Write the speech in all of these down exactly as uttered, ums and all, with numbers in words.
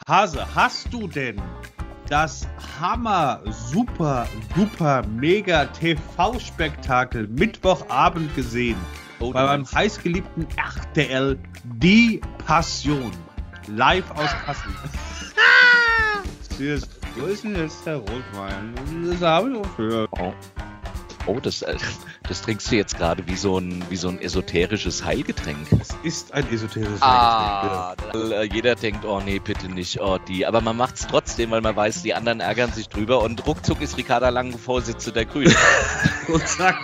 Hase, hast du denn das Hammer, Super, Duper, Mega T V-Spektakel Mittwochabend gesehen? Oh, bei meinem heißgeliebten R T L Die Passion. Live aus Kassel. Wo ist denn jetzt der Rotwein? Das habe ich auch gehört. Oh, oh das, das trinkst du jetzt gerade wie so ein, wie so ein esoterisches Heilgetränk. Es ist ein esoterisches ah, Heilgetränk. Ja. Jeder denkt, oh nee, bitte nicht, oh die. Aber man macht es trotzdem, weil man weiß, die anderen ärgern sich drüber und ruckzuck ist Ricarda Lang Vorsitzende der Grünen. Und zack.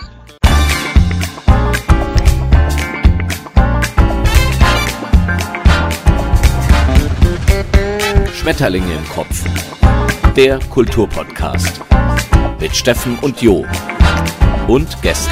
Schmetterlinge im Kopf. Der Kulturpodcast. Mit Steffen und Jo. Und Gästen.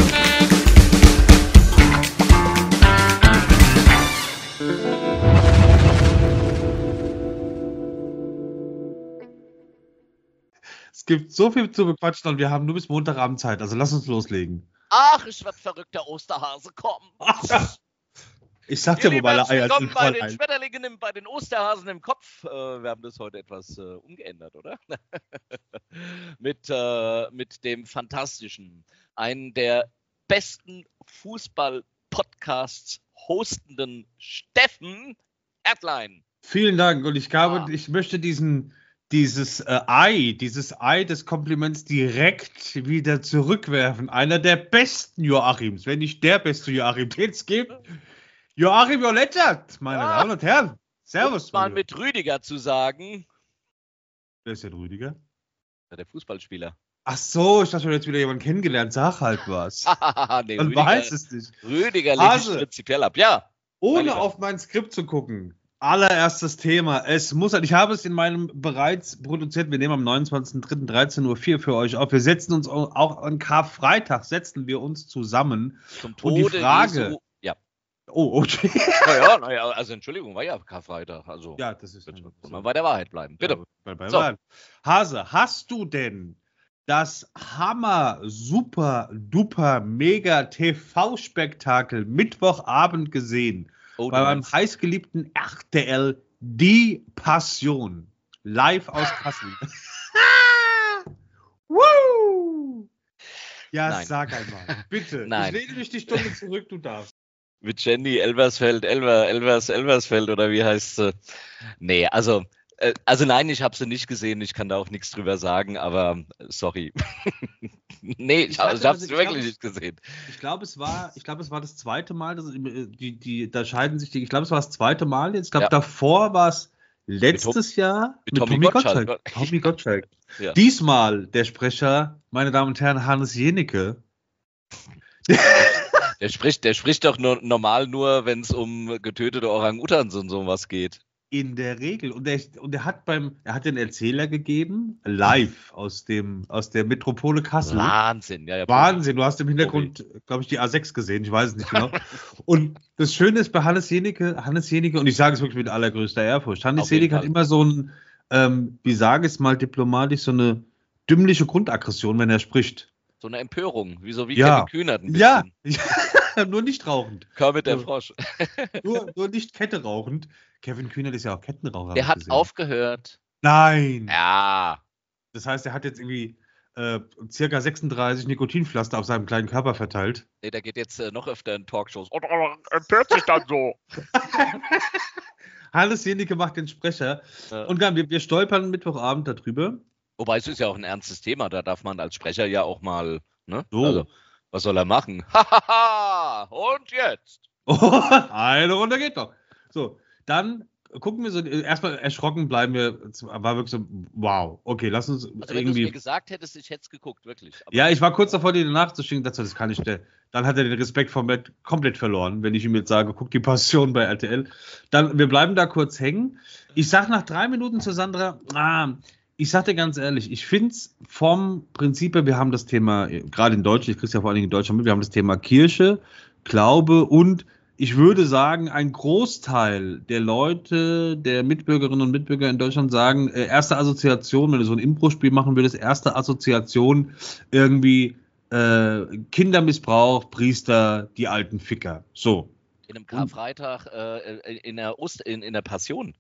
Es gibt so viel zu bequatschen und wir haben nur bis Montagabend Zeit. Also lass uns loslegen. Ach, ich werd verrückt, der Osterhase, komm. Ich sag dir, wo meine Eier sind. Bei den ein. Schmetterlingen, im, bei den Osterhasen im Kopf. Äh, wir haben das heute etwas äh, umgeändert, oder? mit, äh, mit dem fantastischen, einen der besten Fußball-Podcasts hostenden Steffen Erdlein. Vielen Dank und ich glaube, Ah. ich möchte diesen, dieses äh, Ei, dieses Ei des Kompliments direkt wieder zurückwerfen. Einer der besten Joachims, wenn nicht der beste Joachim, den es gibt. Joachim Jolettert, meine Ja. Damen und Herren. Servus. Um mal mein mit Rüdiger zu sagen. Wer ist denn Rüdiger? Der Fußballspieler. Ach so, ich dachte, du hast jetzt wieder jemanden kennengelernt. Sag halt was. nee, Man Rüdiger, weiß es nicht. Rüdiger legt Hase. sich prinzipiell ab. Ja. Ohne Mein Lieber. auf mein Skript zu gucken. Allererstes Thema. Es muss halt, ich habe es in meinem bereits produziert. Wir nehmen am neunundzwanzigsten dritten dreizehn Uhr vier für euch auf. Wir setzen uns auch an Karfreitag, setzen wir uns zusammen. Zum Und die Tode Frage- Jesu. Ja. Oh, okay. Naja, naja, also Entschuldigung, war ja Karfreitag. Also, Ja, das ist bitte, so. muss man bei der Wahrheit bleiben. Bitte. Ja, bei, bei So. Wahrheit. Hase, hast du denn das Hammer, Super, Duper, Mega T V-Spektakel Mittwochabend gesehen? Oh, Bei du meinem meinst- heißgeliebten R T L Die Passion. Live aus Kassel. Woo! Ja, Nein. sag einmal. Bitte. Nein. Ich lehne dich die Stunde zurück, du darfst. mit Jenny Elversfeld, Elver, Elvers, Elversfeld oder wie heißt sie? Nee, also, äh, also nein, ich habe sie nicht gesehen, ich kann da auch nichts drüber sagen, aber äh, sorry. nee, ich, Ich hab- weiß ich habe nicht, es ich wirklich glaub, nicht gesehen. Ich glaube, es war, ich glaube, es war das zweite Mal, das, äh, die, die, da scheiden sich die, ich glaube, es war das zweite Mal jetzt. Ich glaube, Ja. davor war es letztes Jahr mit Tommy Gottschalk. Tommy Gottschalk. Ja. Diesmal der Sprecher, meine Damen und Herren, Hannes Jenecke. Der spricht, der spricht doch nur, normal nur, wenn es um getötete Orang-Utans und sowas geht. In der Regel. Und er, und er hat beim, er hat den Erzähler gegeben, live aus dem, aus der Metropole Kassel. Wahnsinn, ja, ja. Wahnsinn, du hast im Hintergrund, glaube ich, die A sechs gesehen, ich weiß es nicht genau. Und das Schöne ist bei Hannes Jenecke, Hannes Jenecke, und ich sage es wirklich mit allergrößter Ehrfurcht, Hannes Auf jeden Jenecke hat Fall. immer so ein, ähm, wie sage ich es mal diplomatisch, so eine dümmliche Grundaggression, wenn er spricht. So eine Empörung, wie so wie Ja. Kevin Kühnert ein Ja, bisschen. nur nicht rauchend. Kermit der So. Frosch. Nur, nur nicht Kette rauchend. Kevin Kühnert ist ja auch Kettenraucher. Der hab ich hat gesehen. aufgehört. Nein! Ja. Das heißt, er hat jetzt irgendwie äh, circa sechsunddreißig Nikotinpflaster auf seinem kleinen Körper verteilt. Nee, der geht jetzt äh, noch öfter in Talkshows. Und äh, empört sich dann so. Hannes Jenecke macht den Sprecher. Ja. Und dann, wir, wir stolpern Mittwochabend darüber. Wobei es ist ja auch ein ernstes Thema. Da darf man als Sprecher ja auch mal, ne? So. Also, was soll er machen? Hahaha! Und jetzt? Oh, eine Runde geht noch. So, dann gucken wir so, erstmal erschrocken bleiben wir, war wirklich so, wow, okay, lass uns Also, wenn du es irgendwie. mir gesagt hättest, ich hätte es geguckt, wirklich. Aber Ja, ich war kurz davor, dir eine Nachricht zu schicken, dazu, das kann ich der. Dann hat er den Respekt vom Bett komplett verloren, wenn ich ihm jetzt sage, guck die Passion bei R T L. Dann, wir bleiben da kurz hängen. Ich sag nach drei Minuten zu Sandra, ah, ich sag dir ganz ehrlich, ich finde es vom Prinzip her, wir haben das Thema, gerade in Deutschland, ich krieg's ja vor allen Dingen in Deutschland mit, wir haben das Thema Kirche, Glaube und ich würde sagen, ein Großteil der Leute, der Mitbürgerinnen und Mitbürger in Deutschland sagen, äh, erste Assoziation, wenn du so ein Impro-Spiel machen würdest, erste Assoziation irgendwie äh, Kindermissbrauch, Priester, die alten Ficker. So. in einem Karfreitag, äh, in, der Ost, in, in der Passion.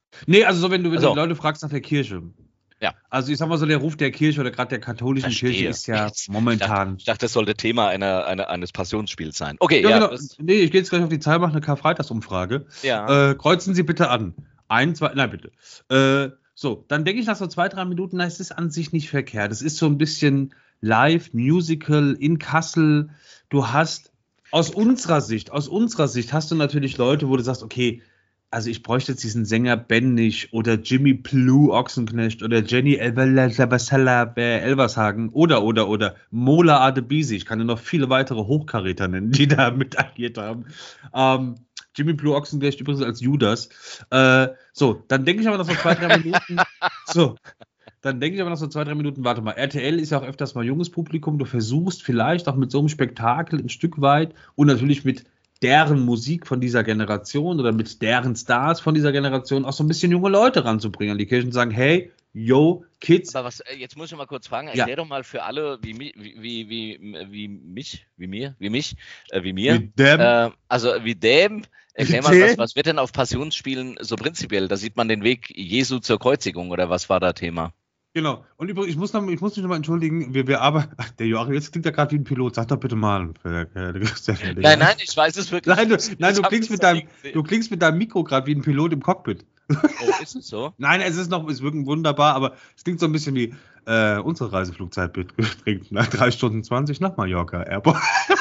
Nee, also so, wenn du, wenn Also. du Leute fragst nach der Kirche. Ja. Also ich sag mal so, der Ruf der Kirche oder gerade der katholischen Verstehe. Kirche ist ja Jetzt. momentan... Ich dachte, ich dachte, das sollte Thema einer, einer, eines Passionsspiels sein. Okay, Ja, ja. genau. Das, Nee, ich gehe jetzt gleich auf die Zahl, mache eine Karfreitagsumfrage. ja. Äh, kreuzen Sie bitte an. Ein, zwei, nein, bitte. Äh, so, dann denke ich nach so zwei, drei Minuten, na, es ist an sich nicht verkehrt. Es ist so ein bisschen Live, Musical in Kassel. Du hast aus unserer Sicht, aus unserer Sicht hast du natürlich Leute, wo du sagst, okay, also ich bräuchte jetzt diesen Sänger Ben nicht oder Jimmy Blue Ochsenknecht oder Jenny Elvershagen oder, oder, oder Mola Adebisi. Ich kann dir noch viele weitere Hochkaräter nennen, die da mit agiert haben. Ähm, Jimmy Blue Ochsenknecht übrigens als Judas. Äh, so, dann denke ich aber noch so zwei, drei Minuten. So, dann denke ich aber noch so zwei, drei Minuten, warte mal, R T L ist ja auch öfters mal junges Publikum. Du versuchst vielleicht auch mit so einem Spektakel ein Stück weit und natürlich mit deren Musik von dieser Generation oder mit deren Stars von dieser Generation auch so ein bisschen junge Leute ranzubringen an die Kirche und sagen, hey, yo, Kids. Aber was, jetzt muss ich mal kurz fragen, Ja. erklär doch mal für alle, wie, mi- wie, wie, wie, wie mich, wie mir, wie mich, äh, wie mir, Mit dem, äh, also wie dem, erklär mal, Dem? was, was wird denn auf Passionsspielen so prinzipiell? Da sieht man den Weg Jesu zur Kreuzigung oder was war da Thema? genau. Und übrigens, ich muss, noch, ich muss mich nochmal entschuldigen, wir, wir arbeiten, ach, der Joachim, jetzt klingt er gerade wie ein Pilot, sag doch bitte mal. Äh, äh, Nein, nein, ich weiß es wirklich. Nein, du, Ich nein, du, hab klingst das mit noch deinem, nie gesehen. du klingst mit deinem Mikro gerade wie ein Pilot im Cockpit. Oh, ist es so? Nein, es ist noch, es wirkt wunderbar, aber es klingt so ein bisschen wie äh, unsere Reiseflugzeit beträgt nach drei Stunden zwanzig nach Mallorca Airport.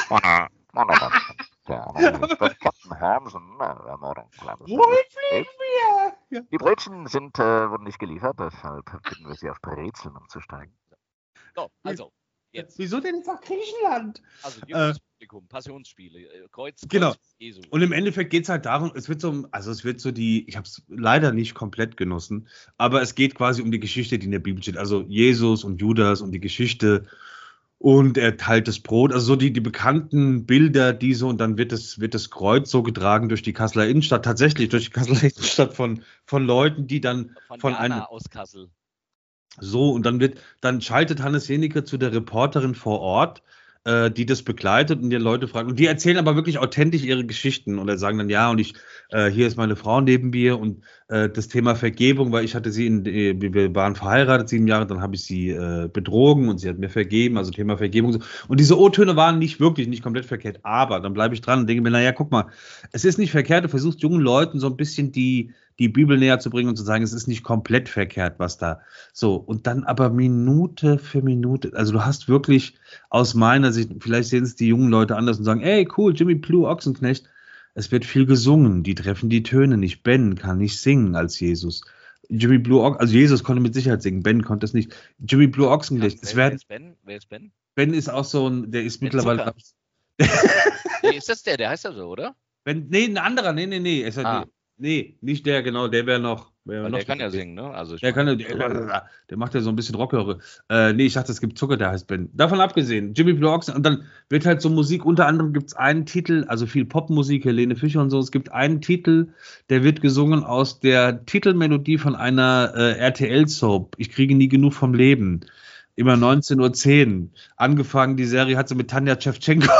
Ja. Die Brötchen sind, äh, wurden nicht geliefert, deshalb bitten wir Sie auf Brezeln umzusteigen. So, also, jetzt. Wieso denn jetzt nach Griechenland? Also, junges Publikum, Passionsspiele, äh, Kreuz, Genau. Kreuz Jesu. Und im Endeffekt geht es halt darum, es wird so, also es wird so die, ich habe es leider nicht komplett genossen, aber es geht quasi um die Geschichte, die in der Bibel steht. Also Jesus und Judas und die Geschichte und er teilt das Brot, also so die, die bekannten Bilder, die so, und dann wird das, wird das Kreuz so getragen durch die Kasseler Innenstadt, tatsächlich durch die Kasseler Innenstadt von, von Leuten, die dann Von, von Jana einem, aus Kassel. so, und dann wird, dann schaltet Hannes Jenecke zu der Reporterin vor Ort, äh, die das begleitet und die Leute fragen. Und die erzählen aber wirklich authentisch ihre Geschichten oder sagen dann, ja, und ich, äh, hier ist meine Frau neben mir und äh, das Thema Vergebung, weil ich hatte sie in, äh, wir waren verheiratet sieben Jahre, dann habe ich sie äh, betrogen und sie hat mir vergeben, also Thema Vergebung. Und diese O-Töne waren nicht wirklich, nicht komplett verkehrt, aber dann bleibe ich dran und denke mir, naja, guck mal, es ist nicht verkehrt, du versuchst jungen Leuten so ein bisschen die, die Bibel näher zu bringen und zu sagen, es ist nicht komplett verkehrt, was da so, und dann aber Minute für Minute, also du hast wirklich aus meiner Sicht, vielleicht sehen es die jungen Leute anders und sagen, ey, cool, Jimmy Blue Ochsenknecht, es wird viel gesungen, die treffen die Töne nicht, Ben kann nicht singen als Jesus. Jimmy Blue Ochsenknecht, also Jesus konnte mit Sicherheit singen, Ben konnte es nicht. Jimmy Blue Ochsenknecht, Wer, es wer werden, ist Ben? Wer ist Ben? Ben ist auch so ein, der ist Mit mittlerweile, Nee, ist das der? Der heißt ja so, oder? Ben, nee, ein anderer, nee, nee, nee, ist ja, Ah. nee, nicht der, genau, der wäre noch, wär Weil noch der kann ja singen, ne? Also ich Der, kann, ja- der, der macht ja so ein bisschen Rockhöre. Äh, nee, ich dachte, es gibt Zucker, der heißt Ben. Davon abgesehen, Jimmy Blue Ochsenknecht, und dann wird halt so Musik, unter anderem gibt es einen Titel, also viel Popmusik, Helene Fischer und so, es gibt einen Titel, der wird gesungen aus der Titelmelodie von einer äh, R T L-Soap, Ich kriege nie genug vom Leben. Immer neunzehn Uhr zehn. Angefangen, die Serie hat sie mit Tanja Tschewtschenko.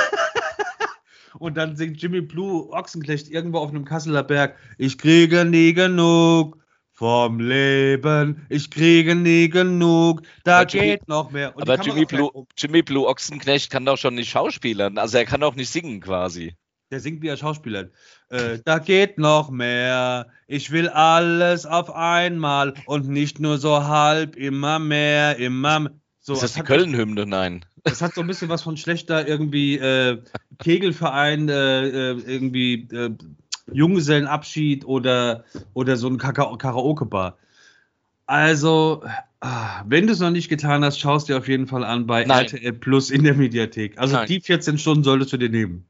Und dann singt Jimmy Blue Ochsenknecht irgendwo auf einem Kasseler Berg, ich kriege nie genug vom Leben, ich kriege nie genug, da Aber Jimmy- geht noch mehr. Und die Aber Kamera Jimmy fährt Blue, um. Jimmy Blue Ochsenknecht kann doch schon nicht schauspielern. Also er kann auch nicht singen quasi. Der singt wie ein Schauspieler. Äh, da geht noch mehr, ich will alles auf einmal und nicht nur so halb, immer mehr, immer mehr. So, ist das es die hat- Köln-Hymne? Nein. Das hat so ein bisschen was von schlechter irgendwie äh, Kegelverein, äh, äh, irgendwie äh, Junggesellenabschied oder, oder so ein Kaka- Karaoke-Bar. Also, ah, wenn du es noch nicht getan hast, schaust dir auf jeden Fall an bei Nein. R T L Plus in der Mediathek. Also Nein. die vierzehn Stunden solltest du dir nehmen.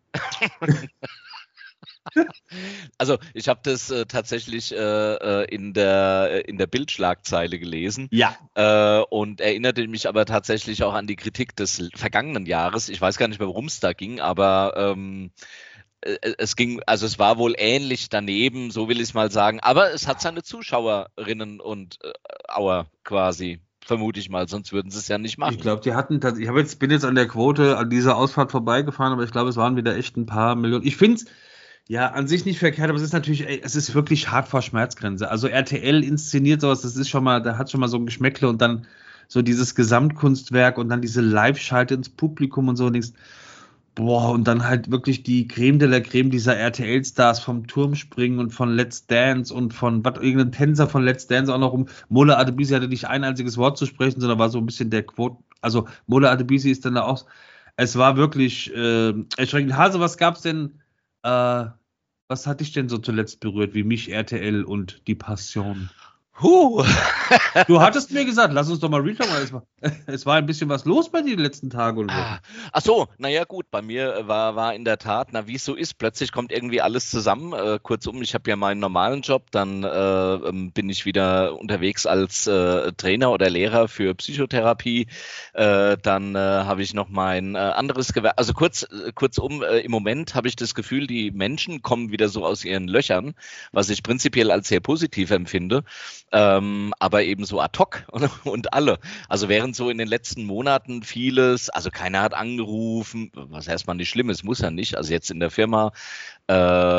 Also ich habe das äh, tatsächlich äh, äh, in der, äh, in der Bildschlagzeile gelesen. Ja. Äh, und erinnerte mich aber tatsächlich auch an die Kritik des l- vergangenen Jahres. Ich weiß gar nicht mehr, worum es da ging, aber ähm, äh, es ging, also es war wohl ähnlich daneben, so will ich es mal sagen. Aber es hat seine Zuschauerinnen und äh, Auer quasi, vermute ich mal, sonst würden sie es ja nicht machen. Ich glaube, die hatten, tats- ich hab jetzt, bin jetzt an der Quote an dieser Ausfahrt vorbeigefahren, aber ich glaube, es waren wieder echt ein paar Millionen. Ich finde es Ja, an sich nicht verkehrt, aber es ist natürlich, ey, es ist wirklich hart vor Schmerzgrenze. Also R T L inszeniert sowas, das ist schon mal, da hat schon mal so ein Geschmäckle und dann so dieses Gesamtkunstwerk und dann diese Live-Schalte ins Publikum und so und denkst, boah, und dann halt wirklich die Creme de la Creme dieser R T L-Stars vom Turm springen und von Let's Dance und von was, irgendein Tänzer von Let's Dance auch noch um. Mola Adebisi hatte nicht ein einziges Wort zu sprechen, sondern war so ein bisschen der Quote. Also Mola Adebisi ist dann da auch. Es war wirklich äh, erschreckend. Hase, was gab's denn? Äh, was hat dich denn so zuletzt berührt, wie mich, R T L und die Passion? Huh. Du hattest mir gesagt, lass uns doch mal Real Talk machen. Es war, es war ein bisschen was los bei dir die letzten Tage und so. Ah, ach so, naja gut, bei mir war, war in der Tat, na wie es so ist, plötzlich kommt irgendwie alles zusammen. Äh, kurzum, ich habe ja meinen normalen Job, dann äh, bin ich wieder unterwegs als äh, Trainer oder Lehrer für Psychotherapie. Äh, dann äh, habe ich noch mein äh, anderes Gewerbe. Also kurz, kurzum, äh, im Moment habe ich das Gefühl, die Menschen kommen wieder so aus ihren Löchern, was ich prinzipiell als sehr positiv empfinde. Ähm, aber eben so ad hoc und, und alle. Also während so in den letzten Monaten vieles, also keiner hat angerufen, was erstmal nicht schlimm ist, muss ja nicht. Also jetzt in der Firma, äh,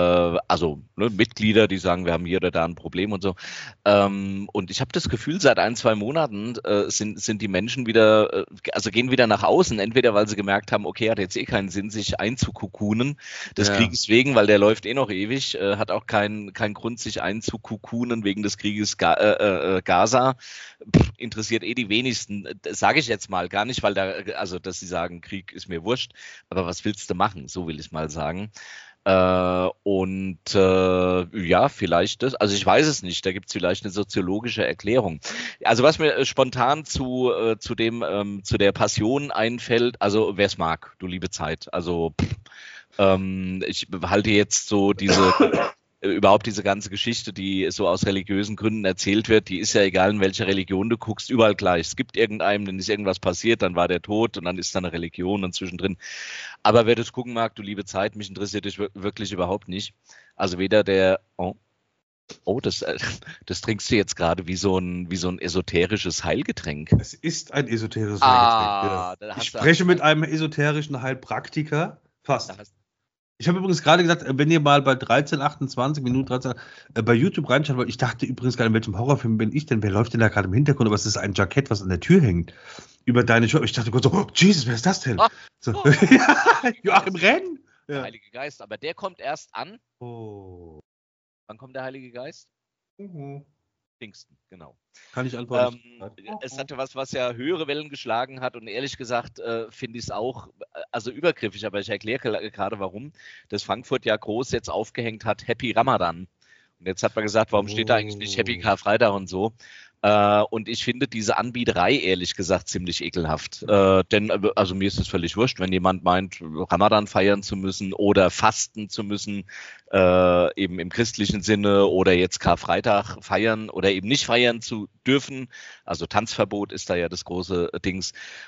also ne, Mitglieder, die sagen, wir haben hier oder da ein Problem und so. Ähm, und ich habe das Gefühl, seit ein, zwei Monaten äh, sind, sind die Menschen wieder, äh, also gehen wieder nach außen, entweder weil sie gemerkt haben, okay, hat jetzt eh keinen Sinn, sich einzukukunen, des Ja. Krieges wegen, weil der läuft eh noch ewig, äh, hat auch keinen keinen Grund, sich einzukukunen wegen des Krieges Ga äh, äh, Gaza. Pff, interessiert eh die wenigsten, sage ich jetzt mal, gar nicht, weil da, also dass sie sagen, Krieg ist mir wurscht, aber was willst du machen, so will ich mal sagen. Äh, und äh, ja, vielleicht das, also ich weiß es nicht, da gibt es vielleicht eine soziologische Erklärung. Also was mir äh, spontan zu, äh, zu dem, ähm, zu der Passion einfällt, also wer es mag, du liebe Zeit, also pff, ähm, ich halte jetzt so diese überhaupt diese ganze Geschichte, die so aus religiösen Gründen erzählt wird, die ist ja egal, in welcher Religion du guckst, überall gleich. Es gibt irgendeinem, dann ist irgendwas passiert, dann war der tot und dann ist da eine Religion und zwischendrin. Aber wer das gucken mag, du liebe Zeit, mich interessiert das wirklich überhaupt nicht. Also weder der, oh, oh das, das trinkst du jetzt gerade wie so ein, wie so ein esoterisches Heilgetränk. Es ist ein esoterisches Ah, Heilgetränk. da Ja. hast Ich du- spreche mit einem esoterischen Heilpraktiker. Fast. Da hast- Ich habe übrigens gerade gesagt, wenn ihr mal bei dreizehn achtundzwanzig Minuten dreizehn äh, bei YouTube reinschaut wollt, ich dachte übrigens gerade, in welchem Horrorfilm bin ich denn? Wer läuft denn da gerade im Hintergrund? Aber es ist ein Jackett, was an der Tür hängt. Über deine Show. Ich dachte kurz so, oh, Jesus, wer ist das denn? Ah, So. oh. Ja, Joachim Renn. Der Ja. Heilige Geist, aber der kommt erst an. Oh. Wann kommt der Heilige Geist? Mhm. Pfingsten, genau. Kann ich antworten? Ähm, es hatte was, was ja höhere Wellen geschlagen hat und ehrlich gesagt äh, finde ich es auch, äh, also übergriffig, aber ich erkläre gerade warum, dass Frankfurt ja groß jetzt aufgehängt hat, Happy Ramadan. Und jetzt hat man gesagt, warum steht da eigentlich nicht Happy Karfreitag und so? Äh, und ich finde diese Anbieterei ehrlich gesagt ziemlich ekelhaft. Äh, denn, äh, also mir ist es völlig wurscht, wenn jemand meint, Ramadan feiern zu müssen oder fasten zu müssen, äh, eben im christlichen Sinne oder jetzt Karfreitag feiern oder eben nicht feiern zu dürfen. Also Tanzverbot ist da ja das große Dings.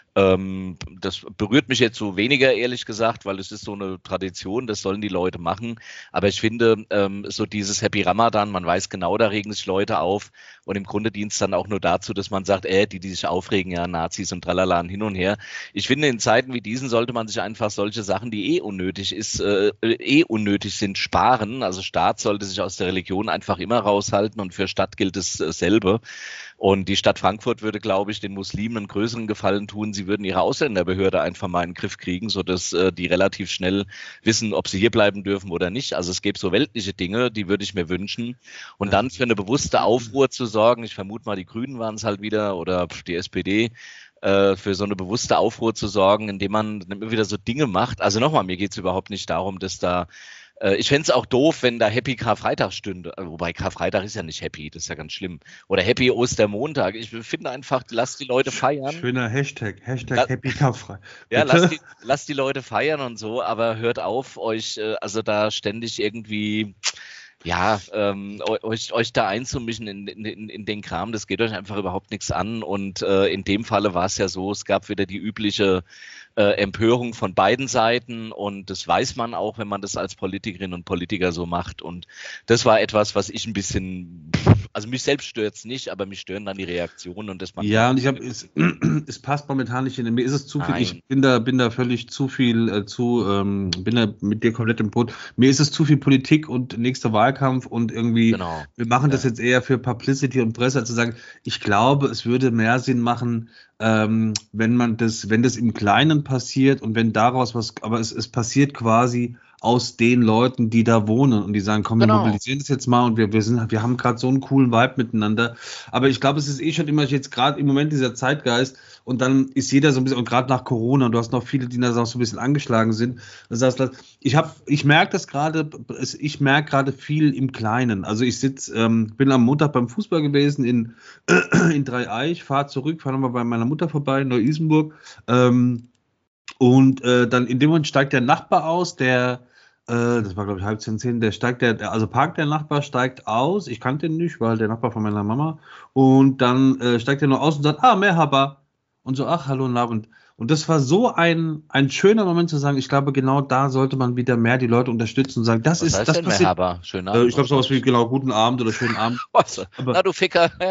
Ähm, das berührt mich jetzt so weniger, ehrlich gesagt, weil es ist so eine Tradition, das sollen die Leute machen. Aber ich finde, ähm, so dieses Happy Ramadan, man weiß genau, da regen sich Leute auf und im Grunde dient es dann auch nur dazu, dass man sagt, äh, die, die sich aufregen, ja, Nazis und tralala und hin und her. Ich finde, in Zeiten wie diesen sollte man sich einfach solche Sachen, die eh unnötig ist, äh, eh unnötig sind, sparen. Also Staat sollte sich aus der Religion einfach immer raushalten und für Stadt gilt dasselbe. Und die Stadt Frankfurt würde, glaube ich, den Muslimen einen größeren Gefallen tun. Sie würden ihre Ausländerbehörde einfach mal in den Griff kriegen, sodass äh, die relativ schnell wissen, ob sie hier bleiben dürfen oder nicht. Also es gäbe so weltliche Dinge, die würde ich mir wünschen. Und dann für eine bewusste Aufruhr zu sorgen, ich vermute mal, die Grünen waren es halt wieder oder die S P D, äh, für so eine bewusste Aufruhr zu sorgen, indem man immer wieder so Dinge macht. Also nochmal, mir geht es überhaupt nicht darum, dass da ich fände es auch doof, wenn da Happy Karfreitag stünde. Wobei Karfreitag ist ja nicht Happy, das ist ja ganz schlimm. Oder Happy Ostermontag. Ich finde einfach, lasst die Leute feiern. Schöner Hashtag. Hashtag La Happy Karfreitag. Ja, lasst die, lasst die Leute feiern und so, aber hört auf, euch äh, also da ständig irgendwie Ja, ähm, euch, euch da einzumischen in, in, in den Kram, das geht euch einfach überhaupt nichts an. Und äh, in dem Falle war es ja so, es gab wieder die übliche äh, Empörung von beiden Seiten. Und das weiß man auch, wenn man das als Politikerin und Politiker so macht. Und das war etwas, was ich ein bisschen, also mich selbst stört es nicht, aber mich stören dann die Reaktionen. Und das macht Ja, und ich habe, es, es passt momentan nicht in mir ist es zu viel, Nein. ich bin da, bin da völlig zu viel, äh, zu, ähm, bin da mit dir komplett im Boot. Mir ist es zu viel Politik und nächster Wahlkampf und irgendwie, Genau. wir machen das Ja. jetzt eher für Publicity und Presse, als zu sagen, ich glaube, es würde mehr Sinn machen, ähm, wenn man das, wenn das im Kleinen passiert und wenn daraus was, aber es, es passiert quasi aus den Leuten, die da wohnen und die sagen, komm, wir Genau. mobilisieren das jetzt mal und wir, wir sind, wir haben gerade so einen coolen Vibe miteinander. Aber ich glaube, es ist eh schon immer jetzt gerade im Moment dieser Zeitgeist und dann ist jeder so ein bisschen, und gerade nach Corona, und du hast noch viele, die da auch so ein bisschen angeschlagen sind. Das heißt, ich habe, ich merke das gerade, es- ich merke gerade viel im Kleinen. Also ich sitz, ähm, bin am Montag beim Fußball gewesen in, in Dreieich, fahre zurück, fahre nochmal bei meiner Mutter vorbei in Neu-Isenburg. Ähm, und äh, dann in dem Moment steigt der Nachbar aus, der, äh, das war glaube ich halb zehn, zehn, der steigt, der, der- also parkt der Nachbar, steigt aus, ich kannte ihn nicht, weil der Nachbar von meiner Mama, und dann äh, steigt er nur aus und sagt, ah, Merhaba, und so, ach, hallo, guten Abend. Und das war so ein, ein schöner Moment zu sagen, ich glaube, genau da sollte man wieder mehr die Leute unterstützen und sagen, das Was ist, heißt das denn passiert. Merhaba? Schönen Äh, Abend. ich glaube sowas wie, genau, guten Abend oder schönen Abend. Was? Aber- Na, du Ficker. Ja,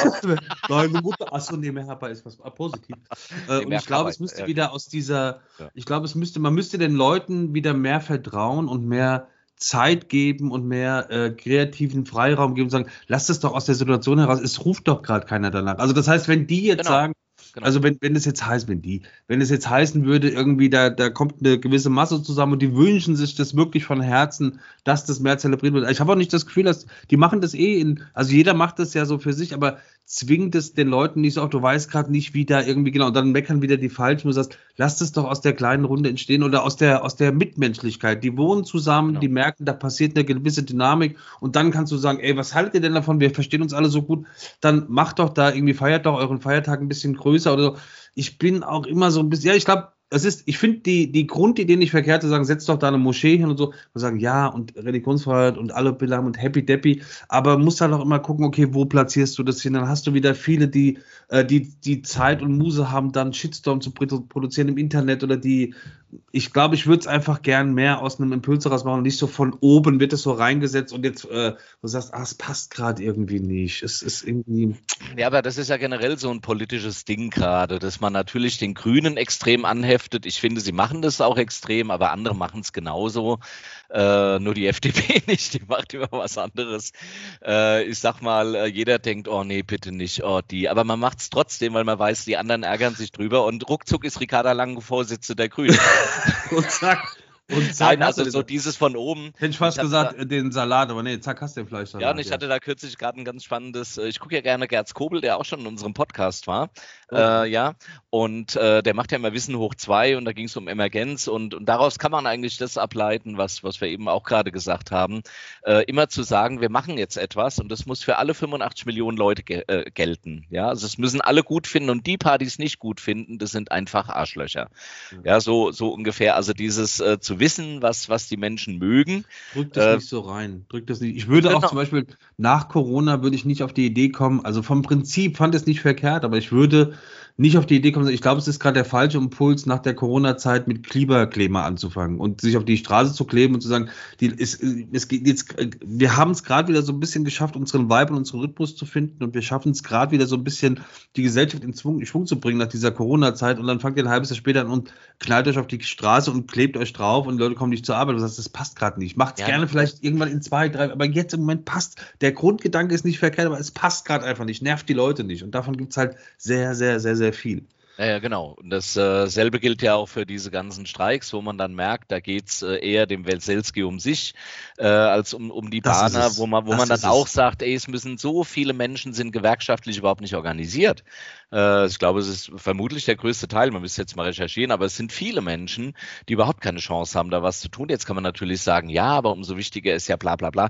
Deine Mutter, achso, nee, Merhaba ist was ah, positiv. Äh, Nee, und ich glaube, Merhaba, es müsste ja. wieder aus dieser, Ja. ich glaube, es müsste, man müsste den Leuten wieder mehr Vertrauen und mehr Zeit geben und mehr äh, kreativen Freiraum geben und sagen, lasst es doch aus der Situation heraus, es ruft doch gerade keiner danach. Also das heißt, wenn die jetzt Genau. sagen, Genau. also wenn, wenn es jetzt heißt, wenn die, wenn es jetzt heißen würde, irgendwie da, da kommt eine gewisse Masse zusammen und die wünschen sich das wirklich von Herzen, dass das mehr zelebriert wird. Ich habe auch nicht das Gefühl, dass die machen das eh in, also jeder macht das ja so für sich, aber zwingt es den Leuten nicht so auf, du weißt gerade nicht, wie da irgendwie, genau, und dann meckern wieder die Falschen, du sagst, lasst es doch aus der kleinen Runde entstehen oder aus der, aus der Mitmenschlichkeit. Die wohnen zusammen, Genau. die merken, da passiert eine gewisse Dynamik und dann kannst du sagen, ey, was haltet ihr denn davon? Wir verstehen uns alle so gut, dann macht doch da irgendwie, feiert doch euren Feiertag ein bisschen größer oder so. Ich bin auch immer so ein bisschen, ja, ich glaube, es ist, ich finde die, die Grundidee nicht verkehrt zu sagen, setzt doch da eine Moschee hin und so, und sagen, ja, und Religionsfreiheit und alle Bilder und happy deppy, aber musst halt auch immer gucken, okay, wo platzierst du das hin? Dann hast du wieder viele, die, äh, die, die Zeit und Muse haben, dann Shitstorm zu produ- produzieren im Internet oder die, ich glaube, ich würde es einfach gern mehr aus einem Impuls heraus machen und nicht so von oben wird es so reingesetzt und jetzt, äh, du sagst, ah, es passt gerade irgendwie nicht. Es ist irgendwie, Ja, aber das ist ja generell so ein politisches Ding gerade, dass man natürlich den Grünen extrem anheftet. Ich finde, sie machen das auch extrem, aber andere machen es genauso. Äh, nur die F D P nicht, die macht immer was anderes. Äh, ich sag mal, äh, jeder denkt, oh nee, bitte nicht, oh die. Aber man macht es trotzdem, weil man weiß, die anderen ärgern sich drüber und ruckzuck ist Ricarda Lang Vorsitzende der Grünen. und zack, und zack, Nein, hast du also so den- dieses von oben. hätte ich fast Ich hab gesagt, äh, den Salat, aber nee, zack, hast du den Fleischsalat. Ja, und ich hatte da kürzlich gerade ein ganz spannendes, äh, ich gucke ja gerne Gerz Kobel, der auch schon in unserem Podcast war, Oh. äh, ja, und äh, der macht ja immer Wissen hoch zwei und da ging es um Emergenz und, und daraus kann man eigentlich das ableiten, was, was wir eben auch gerade gesagt haben, äh, immer zu sagen, wir machen jetzt etwas und das muss für alle fünfundachtzig Millionen Leute ge äh, gelten, ja, also es müssen alle gut finden und die paar, die es nicht gut finden, das sind einfach Arschlöcher, ja, so, so ungefähr, also dieses äh, zu wissen, was, was die Menschen mögen. Drückt das Äh, nicht so rein. Drückt das nicht. Ich würde auch Genau. zum Beispiel nach Corona würde ich nicht auf die Idee kommen, also vom Prinzip fand es nicht verkehrt, aber ich würde nicht auf die Idee kommen, ich glaube, es ist gerade der falsche Impuls, nach der Corona-Zeit mit Klimakleber anzufangen und sich auf die Straße zu kleben und zu sagen, die, es, es geht jetzt, wir haben es gerade wieder so ein bisschen geschafft, unseren Vibe und unseren Rhythmus zu finden und wir schaffen es gerade wieder so ein bisschen, die Gesellschaft in Schwung, in Schwung zu bringen nach dieser Corona-Zeit und dann fangt ihr ein halbes Jahr später an und knallt euch auf die Straße und klebt euch drauf und Leute kommen nicht zur Arbeit und sagst, das passt gerade nicht. Macht's Ja. gerne vielleicht irgendwann in zwei, drei, aber jetzt im Moment passt, der Grundgedanke ist nicht verkehrt, aber es passt gerade einfach nicht, nervt die Leute nicht und davon gibt's halt sehr, sehr, sehr, sehr viel. Ja, ja, genau. Und dasselbe äh, gilt ja auch für diese ganzen Streiks, wo man dann merkt, da geht's äh, eher dem Welselski um sich, äh, als um, um die Das ist Bahner, es. wo man, wo Das man dann ist es. auch sagt, ey, es müssen so viele Menschen sind gewerkschaftlich überhaupt nicht organisiert. Äh, ich glaube, es ist vermutlich der größte Teil, man müsste jetzt mal recherchieren, aber es sind viele Menschen, die überhaupt keine Chance haben, da was zu tun. Jetzt kann man natürlich sagen, ja, aber umso wichtiger ist ja bla bla bla.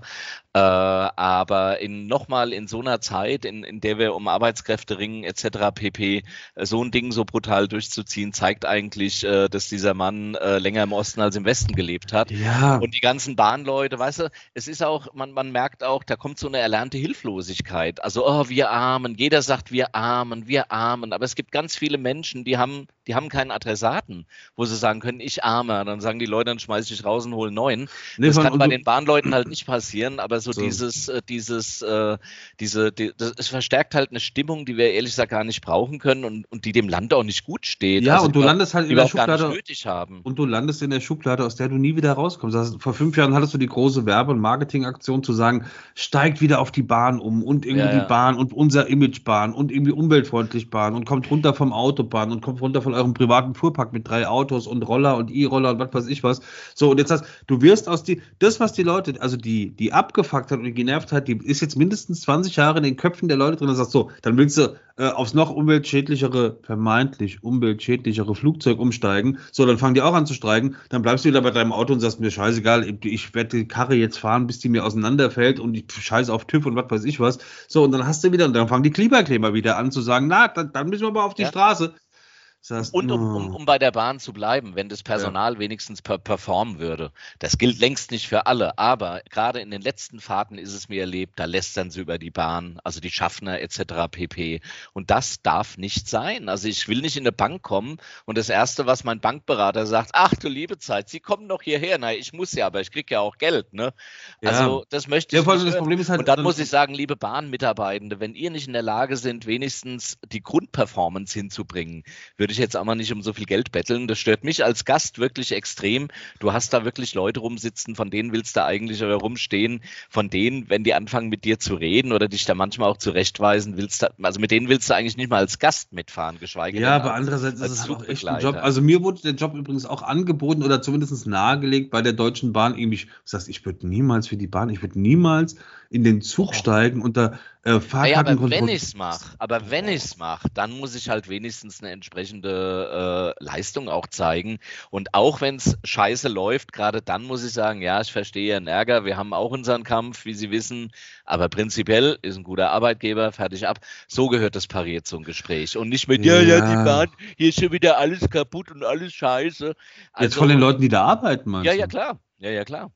Äh, aber in nochmal in so einer Zeit, in, in der wir um Arbeitskräfte ringen et cetera pp, äh, so ein Ding so brutal durchzuziehen, zeigt eigentlich, äh, dass dieser Mann äh, länger im Osten als im Westen gelebt hat. Ja. Und die ganzen Bahnleute, weißt du, es ist auch, man, man merkt auch, da kommt so eine erlernte Hilflosigkeit. Also, oh, wir Armen, jeder sagt, wir Armen, wir Armen, aber es gibt ganz viele Menschen, die haben, die haben keinen Adressaten, wo sie sagen können, ich Arme. Dann sagen die Leute, dann schmeiß ich dich raus und hol einen neuen. Nee, Das von- kann und bei du- den Bahnleuten halt nicht passieren, aber so, So. dieses, äh, dieses, äh, diese, die, das, es verstärkt halt eine Stimmung, die wir ehrlich gesagt gar nicht brauchen können und, und die dem Land auch nicht gut steht. Ja, Also und die du wir- landest halt die in wir der auch gar nicht Schublade nötig haben. und du landest in der Schublade, aus der du nie wieder rauskommst. Das heißt, vor fünf Jahren hattest du die große Werbe- und Marketingaktion zu sagen, steigt wieder auf die Bahn um und irgendwie Ja, ja. die Bahn und unser Image Bahn und irgendwie umweltfreundlich Bahn und kommt runter vom Autobahn und kommt runter von eurem privaten Fuhrpark mit drei Autos und Roller und E-Roller und was weiß ich was. So, und jetzt hast du wirst aus die, das, was die Leute, also die, die abgefuckt hat und die genervt hat, die ist jetzt mindestens zwanzig Jahre in den Köpfen der Leute drin und sagst so, dann willst du äh, aufs noch umweltschädlichere, vermeintlich umweltschädlichere Flugzeug umsteigen. So, dann fangen die auch an zu streiken. Dann bleibst du wieder bei deinem Auto und sagst mir, scheißegal, ich, ich werde die Karre jetzt fahren, bis die mir auseinanderfällt und ich scheiße auf TÜV und was weiß ich was. So, und dann hast du wieder, und dann fangen die Klimakleber wieder an zu sagen, na, dann, dann müssen wir mal auf die Ja. Straße. Das heißt, Und um, um, oh. um bei der Bahn zu bleiben, wenn das Personal wenigstens per performen würde. Das gilt längst nicht für alle, aber gerade in den letzten Fahrten ist es mir erlebt, da lästern sie über die Bahn, also die Schaffner et cetera pp. Und das darf nicht sein. Also ich will nicht in eine Bank kommen und das Erste, was mein Bankberater sagt, ach du liebe Zeit, Sie kommen doch hierher. Na, ich muss ja, aber ich kriege ja auch Geld. Ne? Ja. Also das möchte ich Ja, vor allem nicht das hören. Problem ist halt, Und dann dann- muss ich sagen, liebe Bahnmitarbeitende, wenn ihr nicht in der Lage sind, wenigstens die Grundperformance hinzubringen, würde ich jetzt auch mal nicht um so viel Geld betteln. Das stört mich als Gast wirklich extrem. Du hast da wirklich Leute rumsitzen, von denen willst du eigentlich oder rumstehen, von denen, wenn die anfangen mit dir zu reden oder dich da manchmal auch zurechtweisen, willst du, also mit denen willst du eigentlich nicht mal als Gast mitfahren, geschweige Ja, denn aber als- andererseits ist als es halt auch echt ein Zugbegleiter. Job. Also mir wurde der Job übrigens auch angeboten oder zumindest nahegelegt bei der Deutschen Bahn. Irgendwie, das heißt, ich würde niemals für die Bahn, ich würde niemals in den Zug Oh. steigen und da äh, Naja, Fahrkarten aber wenn kontrollieren. ich es mache, aber wenn ich es mache, dann muss ich halt wenigstens eine entsprechende äh, Leistung auch zeigen. Und auch wenn es scheiße läuft, gerade dann muss ich sagen, ja, ich verstehe Ihren Ärger, wir haben auch unseren Kampf, wie Sie wissen, aber prinzipiell ist ein guter Arbeitgeber, fertig ab. So gehört das pariert zum Gespräch. Und nicht mit, ja, ja, Ja. die Bahn, hier ist schon wieder alles kaputt und alles scheiße. Jetzt von den Leuten, die da arbeiten, meinst Ja, du? ja, klar. Ja, ja, klar.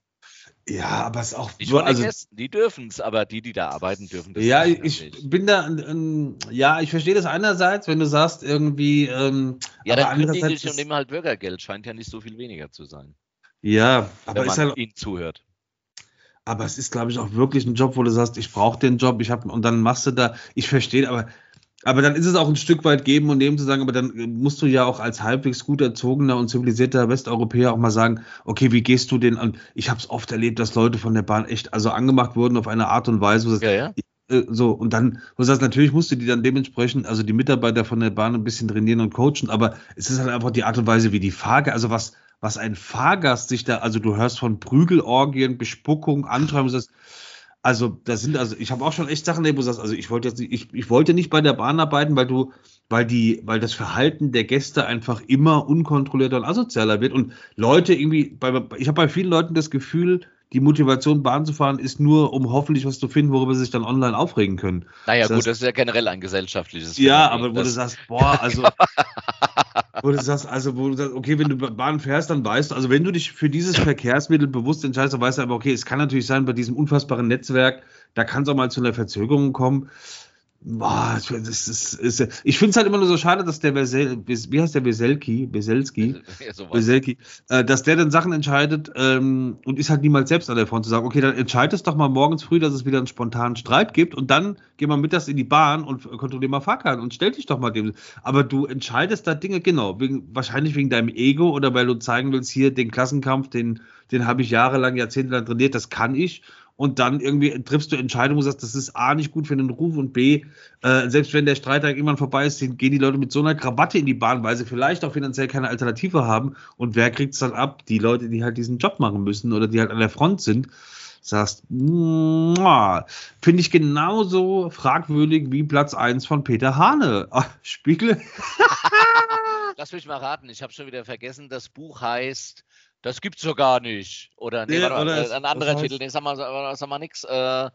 Ja, aber es ist auch Nicht nur, von den also Gästen, die dürfen es, aber die, die da arbeiten, dürfen das ja, nicht, ich natürlich. bin da, ähm, ja, ich verstehe das einerseits, wenn du sagst irgendwie, ähm, Ja, aber dann kündigen andererseits dich und ist, nehmen halt Bürgergeld. Scheint ja nicht so viel weniger zu sein, ja, aber wenn ist man halt, ihnen zuhört. aber es ist, glaube ich, auch wirklich ein Job, wo du sagst, ich brauche den Job, ich habe, und dann machst du da, ich verstehe, aber, aber dann ist es auch ein Stück weit geben und nehmen zu sagen, aber dann musst du ja auch als halbwegs gut erzogener und zivilisierter Westeuropäer auch mal sagen, okay, wie gehst du den an? Ich habe es oft erlebt, dass Leute von der Bahn echt, also angemacht wurden auf eine Art und Weise, wo du sagst, Ja, ja. äh, so, und dann, wo du sagst, natürlich musst du die dann dementsprechend, also die Mitarbeiter von der Bahn ein bisschen trainieren und coachen, aber es ist halt einfach die Art und Weise, wie die Fahrgäste, also was, was ein Fahrgast sich da, also du hörst von Prügelorgien, Bespuckung, Anschreiben, das, also das sind, also ich habe auch schon echt Sachen, wo du sagst, also ich wollte jetzt nicht, ich, ich wollte nicht bei der Bahn arbeiten, weil du, weil die, weil das Verhalten der Gäste einfach immer unkontrollierter und asozialer wird und Leute irgendwie, bei, ich habe bei vielen Leuten das Gefühl, die Motivation, Bahn zu fahren, ist nur, um hoffentlich was zu finden, worüber sie sich dann online aufregen können. Naja, Das gut, heißt- das ist ja generell ein gesellschaftliches Ja, Phänomen. aber wo du Das- sagst, boah, also, wo du sagst, also, wo du sagst, okay, wenn du Bahn fährst, dann weißt du, also wenn du dich für dieses Verkehrsmittel bewusst entscheidest, dann weißt du aber, okay, es kann natürlich sein, bei diesem unfassbaren Netzwerk, da kann es auch mal zu einer Verzögerung kommen. Boah, das ist, ist, ich finde es halt immer nur so schade, dass der Wesel, wie heißt der Weselki, Weselski, Ja, sowas. Weselki, äh, dass der dann Sachen entscheidet ähm, und ist halt niemals selbst an der Front zu sagen, okay, dann entscheidest doch mal morgens früh, dass es wieder einen spontanen Streit gibt und dann geh mal mittags in die Bahn und kontrollier mal Fahrkarten und stell dich doch mal dem. Aber du entscheidest da Dinge, genau, wegen, wahrscheinlich wegen deinem Ego oder weil du zeigen willst, hier den Klassenkampf, den, den habe ich jahrelang, jahrzehntelang trainiert, das kann ich. Und dann irgendwie triffst du Entscheidungen, wo du sagst, das ist A, nicht gut für den Ruf und B, äh, selbst wenn der Streitag irgendwann vorbei ist, gehen die Leute mit so einer Krawatte in die Bahn, weil sie vielleicht auch finanziell keine Alternative haben. Und wer kriegt es dann ab? Die Leute, die halt diesen Job machen müssen oder die halt an der Front sind. Sagst, finde ich genauso fragwürdig wie Platz eins von Peter Hane. Ach, Spiegel. Lass mich mal raten, ich habe schon wieder vergessen, das Buch heißt Das gibt's doch gar nicht. Oder, nee, Nee, warte mal, oder äh, es- ein anderer was heißt- Titel. Nee, sag mal, sag, sag mal nix. Äh,